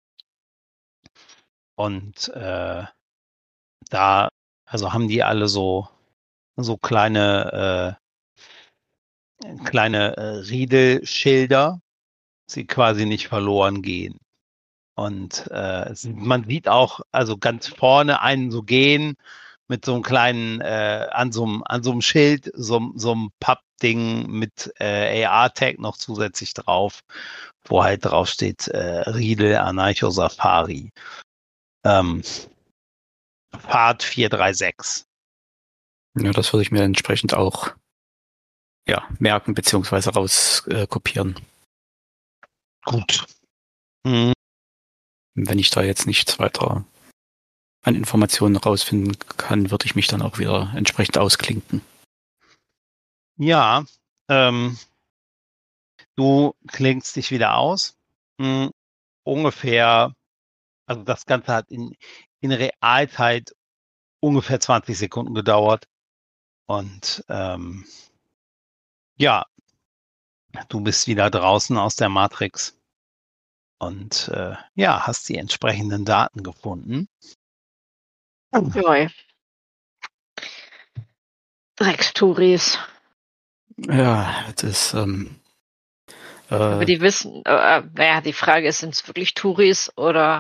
[SPEAKER 2] und äh, da, also haben die alle so, so kleine, äh, kleine äh, Riedelschilder, sie quasi nicht verloren gehen. Und äh, es- man sieht auch, also ganz vorne einen so gehen mit so einem kleinen, äh, an so einem, an so einem Schild, so, so einem Pappding mit äh, A R-Tag noch zusätzlich drauf, wo halt drauf steht, äh, Riedel Anarcho Safari. Ähm, Fahrt vier drei sechs.
[SPEAKER 5] Ja, das würde ich mir entsprechend auch ja, merken beziehungsweise rauskopieren. Äh, kopieren.
[SPEAKER 2] Gut. Hm.
[SPEAKER 5] Wenn ich da jetzt nichts weiter an Informationen rausfinden kann, würde ich mich dann auch wieder entsprechend ausklinken.
[SPEAKER 2] Ja, ähm, du klingst dich wieder aus. Hm, ungefähr, also das Ganze hat in, in Realzeit ungefähr zwanzig Sekunden gedauert. Und ähm, ja, du bist wieder draußen aus der Matrix und äh, ja, hast die entsprechenden Daten gefunden.
[SPEAKER 3] Joi. Dreckstouris.
[SPEAKER 5] Ja, das ist ähm,
[SPEAKER 3] Aber
[SPEAKER 5] äh,
[SPEAKER 3] die wissen, äh, naja, die Frage ist, sind es wirklich Touris oder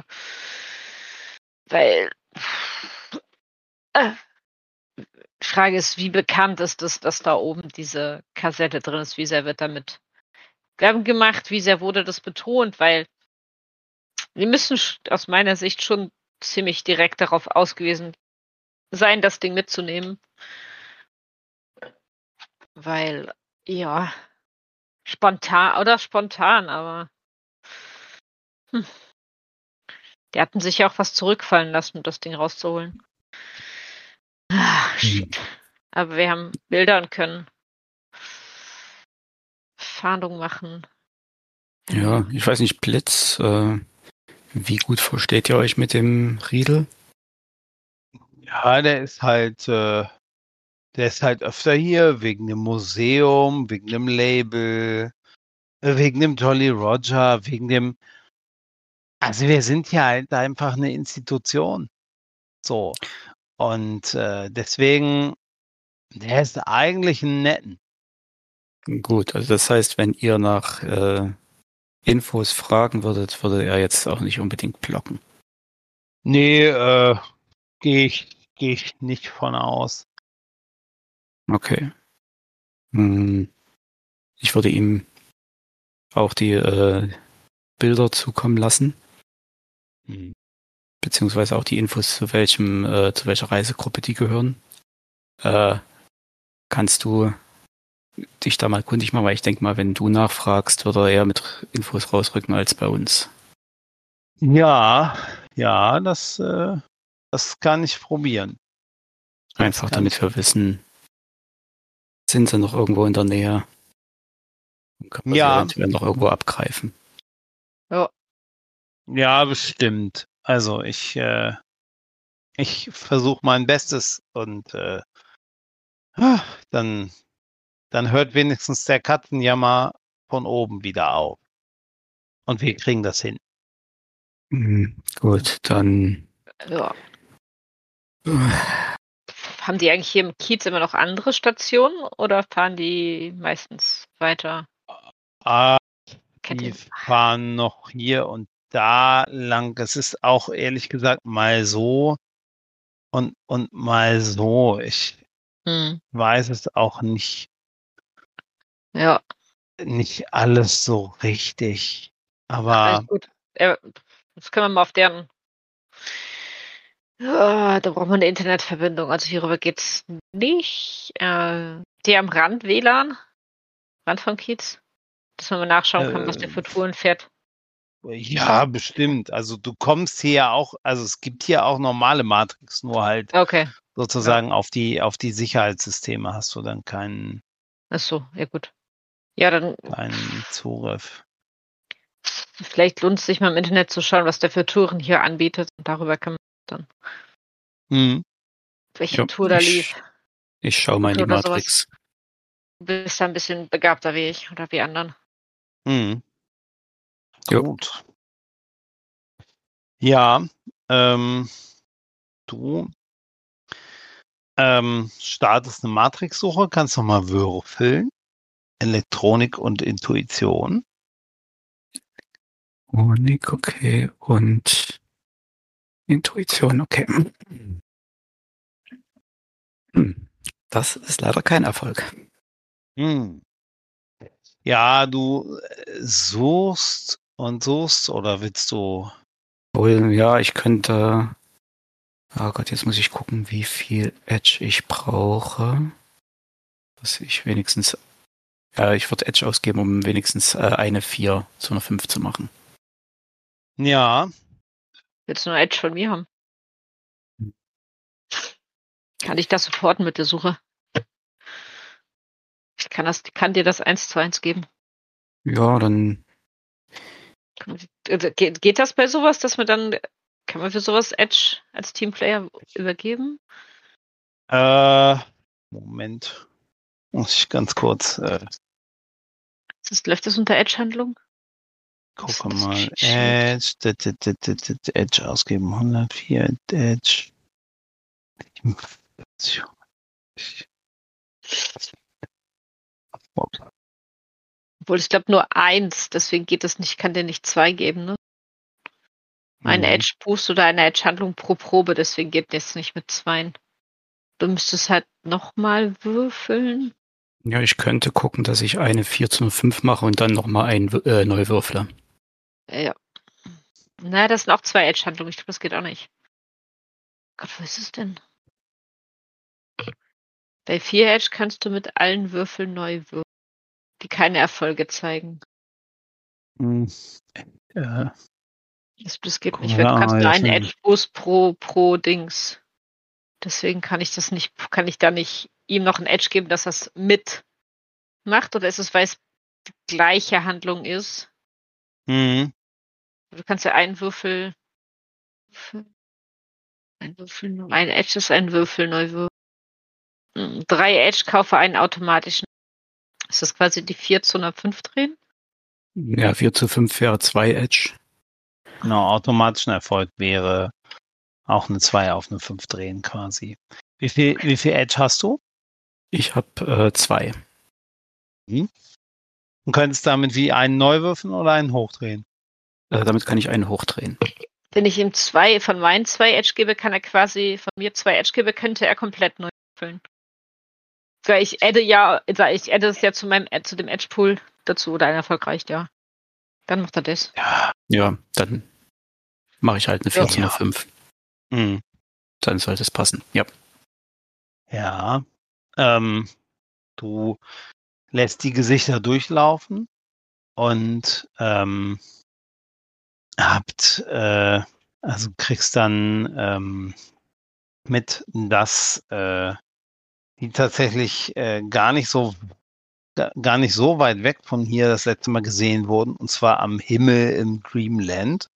[SPEAKER 3] weil äh, die Frage ist, wie bekannt ist es, dass da oben diese Kassette drin ist? Wie sehr wird damit Werbung gemacht? Wie sehr wurde das betont? Weil die müssen sch- aus meiner Sicht schon ziemlich direkt darauf ausgewiesen sein, das Ding mitzunehmen. Weil, ja, spontan oder spontan, aber hm, die hatten sich ja auch was zurückfallen lassen, um das Ding rauszuholen. Ah, shit. Aber wir haben Bilder und können Fahndung machen.
[SPEAKER 5] ja, ich weiß nicht, Blitz, äh, wie gut versteht ihr euch mit dem Riedel?
[SPEAKER 2] Ja, der ist halt, äh, der ist halt öfter hier wegen dem Museum, wegen dem Label, äh, wegen dem Jolly Roger, wegen dem. Also wir sind ja halt einfach eine Institution. So. Und äh, deswegen, der ist eigentlich ein netten.
[SPEAKER 5] Gut, also das heißt, wenn ihr nach äh, Infos fragen würdet, würde er jetzt auch nicht unbedingt blocken.
[SPEAKER 2] Nee, äh, gehe ich, geh ich nicht von aus.
[SPEAKER 5] Okay. Hm, ich würde ihm auch die äh, Bilder zukommen lassen,
[SPEAKER 2] Hm.
[SPEAKER 5] beziehungsweise auch die Infos, zu welchem, äh, zu welcher Reisegruppe die gehören. Äh, kannst du dich da mal kundig machen, weil ich denke mal, wenn du nachfragst, wird er eher mit Infos rausrücken als bei uns.
[SPEAKER 2] Ja, ja, das, äh, das kann ich probieren.
[SPEAKER 5] Einfach
[SPEAKER 2] kann
[SPEAKER 5] damit wir wissen, sind sie noch irgendwo in der Nähe und können wir sie
[SPEAKER 2] Ja,
[SPEAKER 5] eventuell noch irgendwo abgreifen.
[SPEAKER 3] Ja,
[SPEAKER 2] ja, bestimmt. Also ich, äh, ich versuche mein Bestes und äh, ah, dann, dann hört wenigstens der Katzenjammer von oben wieder auf. Und wir kriegen das hin.
[SPEAKER 5] Mhm, gut, dann
[SPEAKER 3] ja.
[SPEAKER 5] äh,
[SPEAKER 3] Haben die eigentlich hier im Kiez immer noch andere Stationen oder fahren die meistens weiter?
[SPEAKER 2] Ah,
[SPEAKER 3] Kette.
[SPEAKER 2] die fahren noch hier und da lang. Es ist auch ehrlich gesagt mal so und, und mal so. Ich
[SPEAKER 3] Hm.
[SPEAKER 2] weiß es auch nicht,
[SPEAKER 3] Ja,
[SPEAKER 2] nicht alles so richtig. Aber
[SPEAKER 3] alles gut. Ja, das können wir mal auf deren. Ja, da braucht man eine Internetverbindung. Also hierüber geht's nicht. Äh, die am Rand W L A N? Rand vom Kiez? Dass man mal nachschauen kann, was der
[SPEAKER 2] äh,
[SPEAKER 3] für Touren fährt.
[SPEAKER 2] ja, bestimmt. Also du kommst hier ja auch, also es gibt hier auch normale Matrix, nur halt
[SPEAKER 3] Okay.
[SPEAKER 2] sozusagen auf die, auf die Sicherheitssysteme hast du dann keinen,
[SPEAKER 3] Ach so, ja gut. Ja, dann
[SPEAKER 2] keinen Zugriff.
[SPEAKER 3] vielleicht lohnt es sich mal im Internet zu schauen, was der für Touren hier anbietet. Und darüber kann man dann,
[SPEAKER 2] Hm.
[SPEAKER 3] welche
[SPEAKER 5] ja,
[SPEAKER 3] Tour da
[SPEAKER 5] ich,
[SPEAKER 3] lief.
[SPEAKER 5] Ich schaue mal in die
[SPEAKER 3] Oder sowas.
[SPEAKER 5] Matrix.
[SPEAKER 3] Du bist da ein bisschen begabter wie ich oder wie anderen.
[SPEAKER 2] Mhm.
[SPEAKER 5] Jo.
[SPEAKER 2] Gut. Ja, ähm, du ähm, startest eine Matrix-Suche, kannst nochmal würfeln. Elektronik und Intuition.
[SPEAKER 5] Honig, okay. Und Intuition, okay. Hm. Das ist leider kein Erfolg.
[SPEAKER 2] Hm. Ja, du äh, suchst und suchst oder willst du?
[SPEAKER 5] Wohl, ja, ich könnte. Oh Gott, jetzt muss ich gucken, wie viel Edge ich brauche. Dass ich wenigstens. Ja, ich würde Edge ausgeben, um wenigstens äh, eine vier zu einer fünf zu machen.
[SPEAKER 2] Ja,
[SPEAKER 3] Willst du nur Edge von mir haben?
[SPEAKER 5] Hm.
[SPEAKER 3] Kann ich das supporten mit der Suche? Ich kann, das, kann dir das eins zu eins geben.
[SPEAKER 5] Ja, dann.
[SPEAKER 3] Also, geht, geht das bei sowas, dass man dann, kann man für sowas Edge als Teamplayer übergeben?
[SPEAKER 2] äh, Moment. Muss ich ganz kurz äh,
[SPEAKER 3] Das, läuft das unter Edge-Handlung?
[SPEAKER 2] gucke
[SPEAKER 3] Das- das
[SPEAKER 2] mal.
[SPEAKER 3] Cheat.
[SPEAKER 2] Edge, d- d- d- d- d- Edge ausgeben. hundertvier Edge.
[SPEAKER 3] Obwohl, ich glaube nur eins, deswegen geht das nicht, kann der nicht zwei geben, ne? Eine
[SPEAKER 2] Mhm.
[SPEAKER 3] Edge-Boost oder eine Edge-Handlung pro Probe, deswegen geht das nicht mit zweien. Du müsstest halt nochmal würfeln.
[SPEAKER 5] Ja, ich könnte gucken, dass ich eine vier zu einer fünf mache und dann nochmal einen äh, neu würfle.
[SPEAKER 3] Ja. Na, das sind auch zwei Edge-Handlungen. Ich glaube, das geht auch nicht. Gott, wo ist es denn? Bei vier Edge kannst du mit allen Würfeln neu würfeln, die keine Erfolge zeigen.
[SPEAKER 2] Mhm. Ja.
[SPEAKER 3] Das, das geht
[SPEAKER 2] Guck
[SPEAKER 3] nicht,
[SPEAKER 2] mal,
[SPEAKER 3] weil du kannst
[SPEAKER 2] ah,
[SPEAKER 3] nur
[SPEAKER 2] jetzt
[SPEAKER 3] einen
[SPEAKER 2] sind-
[SPEAKER 3] Edge-Boost pro, pro Dings. Deswegen kann ich das nicht, kann ich da nicht ihm noch ein Edge geben, dass das mit macht, oder ist es, weil es die gleiche Handlung ist?
[SPEAKER 2] Mhm.
[SPEAKER 3] Du kannst ja einen Würfel, ein Würfel, ein Edge ist ein Würfel neu würfeln. Hm, Drei Edge kaufe einen automatischen. Ist das quasi die vier zu einer fünf drehen?
[SPEAKER 5] Ja, vier zu fünf wäre zwei Edge.
[SPEAKER 2] Genau, automatischen Erfolg wäre auch eine zwei auf eine fünf drehen quasi. Wie viel, wie viel Edge hast du?
[SPEAKER 5] Ich habe äh, zwei.
[SPEAKER 2] Und könntest damit wie einen neu würfeln oder einen hochdrehen?
[SPEAKER 5] Äh, damit kann ich einen hochdrehen.
[SPEAKER 3] Wenn ich ihm zwei von meinen zwei Edge gebe, kann er quasi von mir zwei Edge gebe, könnte er komplett neu würfeln. Weil ich adde ja, ich adde es ja zu meinem zu dem Edge Pool dazu oder ein Erfolg reicht, ja. Dann macht er das.
[SPEAKER 2] Ja.
[SPEAKER 5] Ja, dann mache ich halt eine vier
[SPEAKER 3] Ja.
[SPEAKER 5] zu einer fünf.
[SPEAKER 2] Mhm.
[SPEAKER 5] Dann sollte es passen. Ja.
[SPEAKER 2] Ja. Ähm, du lässt die Gesichter durchlaufen und ähm, habt, äh, also kriegst dann ähm, mit, dass äh, die tatsächlich äh, gar nicht so ga- gar nicht so weit weg von hier das letzte Mal gesehen wurden, und zwar am Himmel im Dreamland.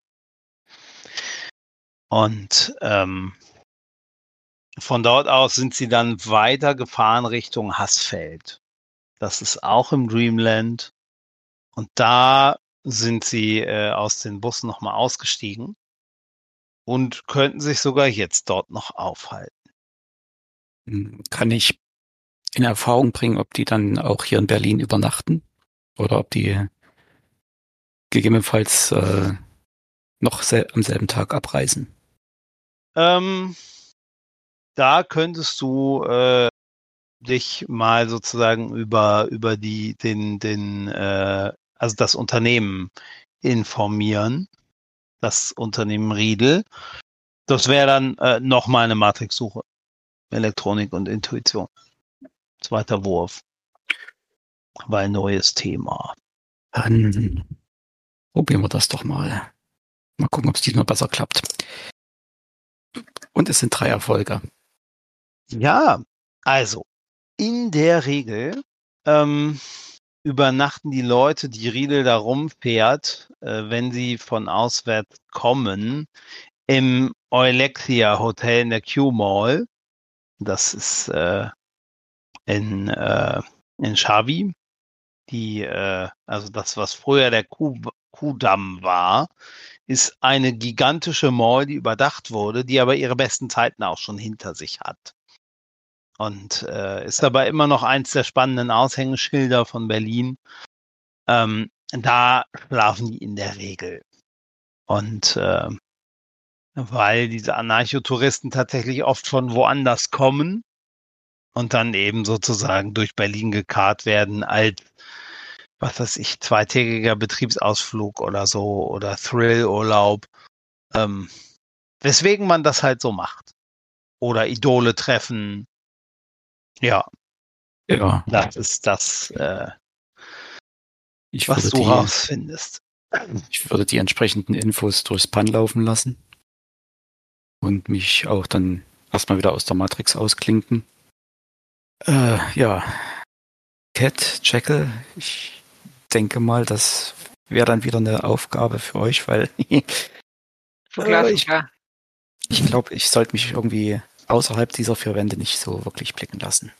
[SPEAKER 2] Und ähm, von dort aus sind sie dann weitergefahren Richtung Haßfeld. Das ist auch im Dreamland. Und da sind sie äh, aus den Bussen nochmal ausgestiegen und könnten sich sogar jetzt dort noch aufhalten.
[SPEAKER 5] Hm, Kann ich in Erfahrung bringen, ob die dann auch hier in Berlin übernachten? Oder ob die gegebenenfalls äh, noch sel am selben Tag abreisen?
[SPEAKER 2] Ähm, da könntest du äh, dich mal sozusagen über, über die, den, den, äh, also das Unternehmen informieren. Das Unternehmen Riedel. Das wäre dann äh, nochmal eine Matrix-Suche. Elektronik und Intuition. Zweiter Wurf. Weil neues Thema.
[SPEAKER 5] Dann probieren wir das doch mal. Mal gucken, ob es diesmal besser klappt. Und es sind drei Erfolge.
[SPEAKER 2] Ja, also in der Regel ähm, übernachten die Leute, die Riedel da rumfährt, äh, wenn sie von auswärts kommen, im Eulexia Hotel in der Q-Mall. Das ist äh, in, äh, in Shavi. Die, äh, also das, was früher der Kuh, Kuhdamm war, ist eine gigantische Mall, die überdacht wurde, die aber ihre besten Zeiten auch schon hinter sich hat. Und äh, ist aber immer noch eins der spannenden Aushängeschilder von Berlin. Ähm, da schlafen die in der Regel. Und äh, weil diese Anarchotouristen tatsächlich oft von woanders kommen und dann eben sozusagen durch Berlin gekarrt werden als, was weiß ich, zweitägiger Betriebsausflug oder so oder Thrill-Urlaub. Ähm, weswegen man das halt so macht. Oder Idole treffen. Ja.
[SPEAKER 5] Ja.
[SPEAKER 2] Das ist das, äh,
[SPEAKER 5] Ich
[SPEAKER 2] was
[SPEAKER 5] würde
[SPEAKER 2] du
[SPEAKER 5] die,
[SPEAKER 2] rausfindest.
[SPEAKER 5] Ich würde die entsprechenden Infos durchs Pan laufen lassen und mich auch dann erstmal wieder aus der Matrix ausklinken. Äh, ja, Cat, Jekyll, ich denke mal, das wäre dann wieder eine Aufgabe für euch, weil äh, ich, ich glaube, ich sollte mich irgendwie außerhalb dieser vier Wände nicht so wirklich blicken lassen.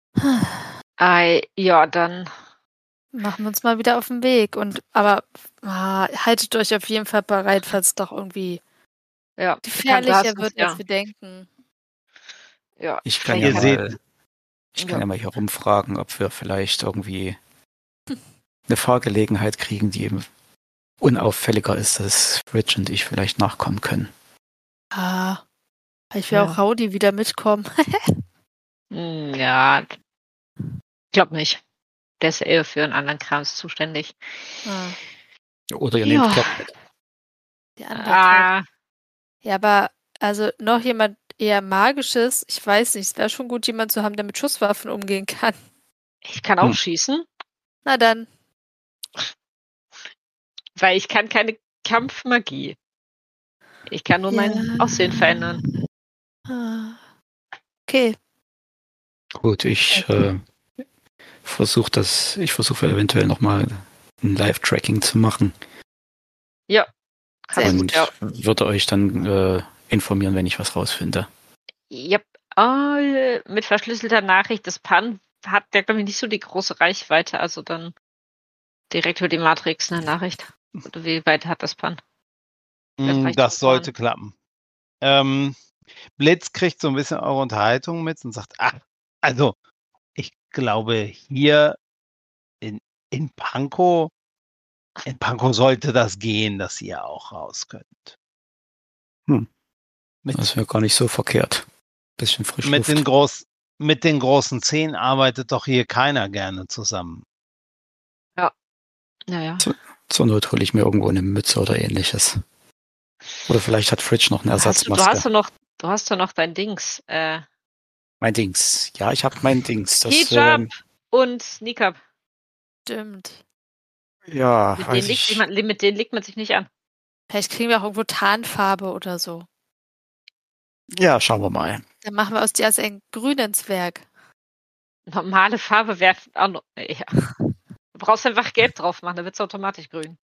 [SPEAKER 3] Ei, ja, dann
[SPEAKER 4] machen wir uns mal wieder auf den Weg. Und aber ah, haltet euch auf jeden Fall bereit, falls es doch irgendwie
[SPEAKER 3] ja,
[SPEAKER 4] gefährlicher wird,
[SPEAKER 3] ja.
[SPEAKER 4] als wir denken.
[SPEAKER 3] Ja,
[SPEAKER 5] Ich kann
[SPEAKER 2] Ihr
[SPEAKER 5] ja
[SPEAKER 2] seht-
[SPEAKER 5] mal, ich kann
[SPEAKER 3] Ja.
[SPEAKER 5] ja mal hier rumfragen, ob wir vielleicht irgendwie eine Fahrgelegenheit kriegen, die eben unauffälliger ist, dass Rich und ich vielleicht nachkommen können.
[SPEAKER 4] Ah, ich will
[SPEAKER 3] Ja.
[SPEAKER 4] auch Rowdy wieder mitkommen.
[SPEAKER 3] Hm, ja, ich glaube nicht. Der ist eher für einen anderen Krams zuständig.
[SPEAKER 4] ah,
[SPEAKER 5] Oder ihr
[SPEAKER 3] Ja.
[SPEAKER 5] nehmt Cat mit.
[SPEAKER 4] die andere
[SPEAKER 3] Ah,
[SPEAKER 4] Ja, aber also noch jemand eher Magisches, ich weiß nicht, es wäre schon gut, jemand zu haben, der mit Schusswaffen umgehen kann.
[SPEAKER 3] ich kann auch
[SPEAKER 5] Hm.
[SPEAKER 3] schießen,
[SPEAKER 4] Na dann.
[SPEAKER 3] weil ich kann keine Kampfmagie. Ich kann nur mein
[SPEAKER 4] Ja.
[SPEAKER 3] Aussehen verändern.
[SPEAKER 4] Ah. Okay.
[SPEAKER 5] Gut, ich äh, versuche das, ich versuche eventuell nochmal ein Live-Tracking zu machen
[SPEAKER 3] Ja, kannst du,
[SPEAKER 5] und
[SPEAKER 3] ja.
[SPEAKER 5] würde euch dann äh, informieren, wenn ich was rausfinde.
[SPEAKER 3] Yep. Oh, mit verschlüsselter Nachricht. Das Pan hat ja, glaube ich, nicht so die große Reichweite. Also dann direkt über die Matrix eine Nachricht. Oder wie weit hat das Pan? Das
[SPEAKER 2] Mm,
[SPEAKER 3] reicht
[SPEAKER 2] Das
[SPEAKER 3] schon
[SPEAKER 2] sollte klappen. Ähm, Blitz kriegt so ein bisschen eure Unterhaltung mit und sagt, ach, also ich glaube hier in, in Pankow, in Pankow sollte das gehen, dass ihr auch raus könnt.
[SPEAKER 5] Hm.
[SPEAKER 2] Mit,
[SPEAKER 5] Das wäre gar nicht so verkehrt. Bisschen frisch
[SPEAKER 2] mit, den
[SPEAKER 5] Luft.
[SPEAKER 2] groß, mit den großen Zehen arbeitet doch hier keiner gerne zusammen.
[SPEAKER 3] Naja.
[SPEAKER 5] Zur Not hole ich mir irgendwo eine Mütze oder ähnliches. Oder vielleicht hat Fridge noch eine
[SPEAKER 3] Hast du, du
[SPEAKER 5] Ersatzmaske.
[SPEAKER 3] hast doch noch, du hast doch noch dein Dings. Äh,
[SPEAKER 5] Mein Dings. Ja, ich habe mein Dings. Das,
[SPEAKER 3] Hijab
[SPEAKER 5] ähm,
[SPEAKER 3] und Sneakup.
[SPEAKER 4] Stimmt.
[SPEAKER 5] ja,
[SPEAKER 3] Mit
[SPEAKER 5] weiß
[SPEAKER 3] denen, legt
[SPEAKER 5] ich.
[SPEAKER 3] man, mit denen legt man sich nicht an.
[SPEAKER 4] Vielleicht kriegen wir auch irgendwo Tarnfarbe oder so.
[SPEAKER 5] Ja, schauen wir mal.
[SPEAKER 4] Dann machen wir aus dir also einen grünen Zwerg.
[SPEAKER 3] Normale Farbe wäre auch noch. Ja. Du brauchst einfach gelb drauf machen, dann wird es automatisch grün.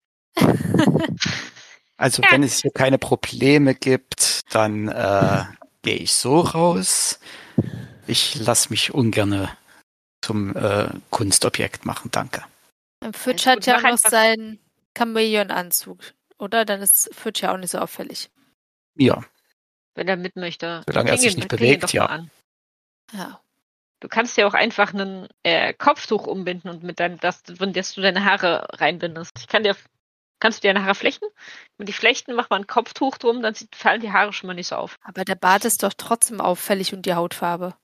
[SPEAKER 5] Also
[SPEAKER 3] Ja.
[SPEAKER 5] wenn es hier keine Probleme gibt, dann äh, gehe ich so raus. Ich lasse mich ungern zum äh, Kunstobjekt machen, danke.
[SPEAKER 4] Und Fitch
[SPEAKER 3] Alles
[SPEAKER 4] hat
[SPEAKER 3] gut,
[SPEAKER 4] ja
[SPEAKER 3] mach
[SPEAKER 4] auch noch
[SPEAKER 3] einfach.
[SPEAKER 4] seinen Chamäleon-Anzug, oder? Dann ist Fitch ja auch nicht so auffällig.
[SPEAKER 5] Ja,
[SPEAKER 3] Wenn er mit möchte.
[SPEAKER 5] Solange er
[SPEAKER 3] Kling
[SPEAKER 5] sich
[SPEAKER 3] ihn-
[SPEAKER 5] nicht
[SPEAKER 3] kling ihn
[SPEAKER 5] bewegt,
[SPEAKER 3] doch
[SPEAKER 5] ja.
[SPEAKER 3] mal an.
[SPEAKER 4] Ja.
[SPEAKER 3] Du kannst ja auch einfach ein äh, Kopftuch umbinden und mit deinem, das, von das du deine Haare reinbindest. Ich kann dir, kannst du dir deine Haare flechten? Mit die Flechten macht man ein Kopftuch drum, dann sieht, fallen die Haare schon mal nicht so auf.
[SPEAKER 4] Aber der Bart ist doch trotzdem auffällig und die Hautfarbe.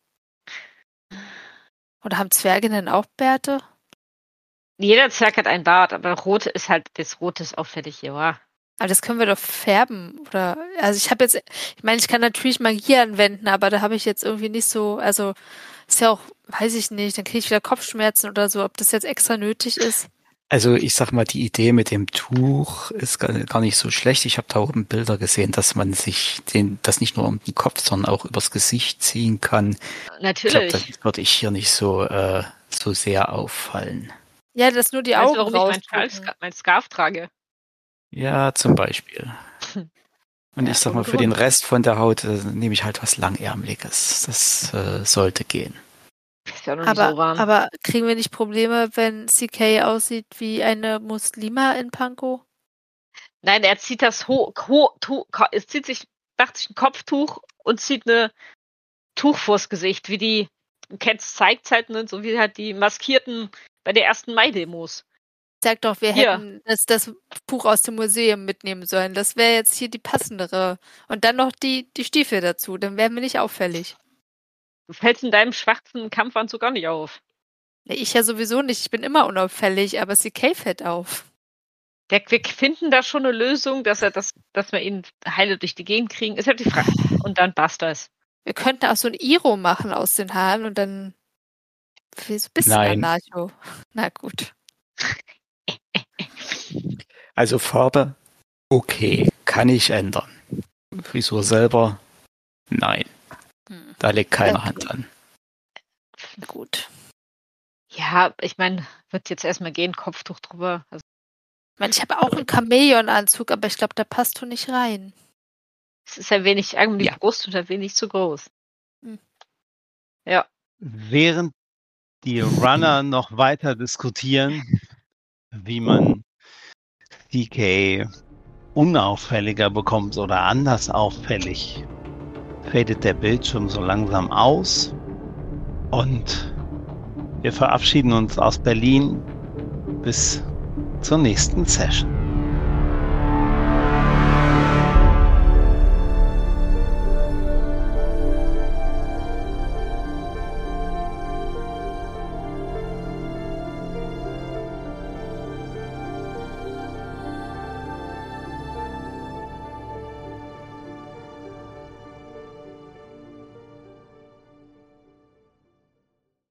[SPEAKER 4] Oder haben Zwerge denn auch Bärte?
[SPEAKER 3] Jeder Zwerg hat einen Bart, aber rot ist halt, das Rot ist auffällig, ja.
[SPEAKER 4] Aber das können wir doch färben, oder? Also ich habe jetzt, ich meine, ich kann natürlich Magie anwenden, aber da habe ich jetzt irgendwie nicht so, also ist ja auch, weiß ich nicht, dann kriege ich wieder Kopfschmerzen oder so, ob das jetzt extra nötig ist.
[SPEAKER 5] also ich sag mal, die Idee mit dem Tuch ist gar gar nicht so schlecht. Ich habe da oben Bilder gesehen, dass man sich den, das nicht nur um den Kopf, sondern auch übers Gesicht ziehen kann. Ich glaube,
[SPEAKER 3] Natürlich.
[SPEAKER 5] das würde ich hier nicht so, äh, so sehr auffallen.
[SPEAKER 4] Ja, dass nur die
[SPEAKER 3] Weißt
[SPEAKER 4] Augen
[SPEAKER 3] du, warum ich meinen
[SPEAKER 4] rausgucken.
[SPEAKER 3] Scarf, mein Scarf trage?
[SPEAKER 5] Ja, zum Beispiel. Und
[SPEAKER 3] Ja,
[SPEAKER 5] ich sag mal,
[SPEAKER 3] und
[SPEAKER 5] für den
[SPEAKER 3] rund.
[SPEAKER 5] Rest von der Haut äh, nehme ich halt was Langärmeliges. Das äh, sollte gehen.
[SPEAKER 3] ja noch
[SPEAKER 4] Aber,
[SPEAKER 3] nicht so warm.
[SPEAKER 4] aber kriegen wir nicht Probleme, wenn C K aussieht wie eine Muslima in Pankow?
[SPEAKER 3] Nein, er zieht das ho ho tu es zieht sich, macht sich ein Kopftuch und zieht eine Tuch vors Gesicht, wie die Cats zeigt halt, ne, so wie halt die Maskierten bei der ersten Mai-Demos.
[SPEAKER 4] Sag doch, wir
[SPEAKER 3] Hier.
[SPEAKER 4] hätten das, das Buch aus dem Museum mitnehmen sollen. Das wäre jetzt hier die passendere. Und dann noch die, die Stiefel dazu. Dann wären wir nicht auffällig.
[SPEAKER 3] Du fällst in deinem schwarzen Kampfanzug gar nicht auf.
[SPEAKER 4] Nee, ich ja sowieso nicht. Ich bin immer unauffällig, aber C K fällt auf.
[SPEAKER 3] Wir, wir finden da schon eine Lösung, dass er das, dass wir ihn heile durch die Gegend kriegen. Ist halt die Frage. Und dann passt das.
[SPEAKER 4] Wir könnten auch so ein Iro machen aus den Haaren und dann so ein bisschen
[SPEAKER 5] Nein.
[SPEAKER 4] Anarcho. Na gut.
[SPEAKER 5] Also Farbe, okay, kann ich ändern. Frisur selber, nein.
[SPEAKER 4] Hm.
[SPEAKER 5] Da legt keine
[SPEAKER 4] Okay.
[SPEAKER 5] Hand an.
[SPEAKER 4] Gut.
[SPEAKER 3] Ja, ich meine, wird jetzt erstmal gehen, Kopftuch drüber. Also,
[SPEAKER 4] Ich meine, ich habe auch einen Chamäleon-Anzug, aber ich glaube, da passt du nicht rein.
[SPEAKER 3] es ist ein wenig, irgendwie
[SPEAKER 5] Ja.
[SPEAKER 3] Brust und ein wenig zu groß.
[SPEAKER 4] Hm.
[SPEAKER 3] Ja.
[SPEAKER 2] Während die Runner noch weiter diskutieren, wie man C K unauffälliger bekommt oder anders auffällig, fadet der Bildschirm so langsam aus und wir verabschieden uns aus Berlin bis zur nächsten Session.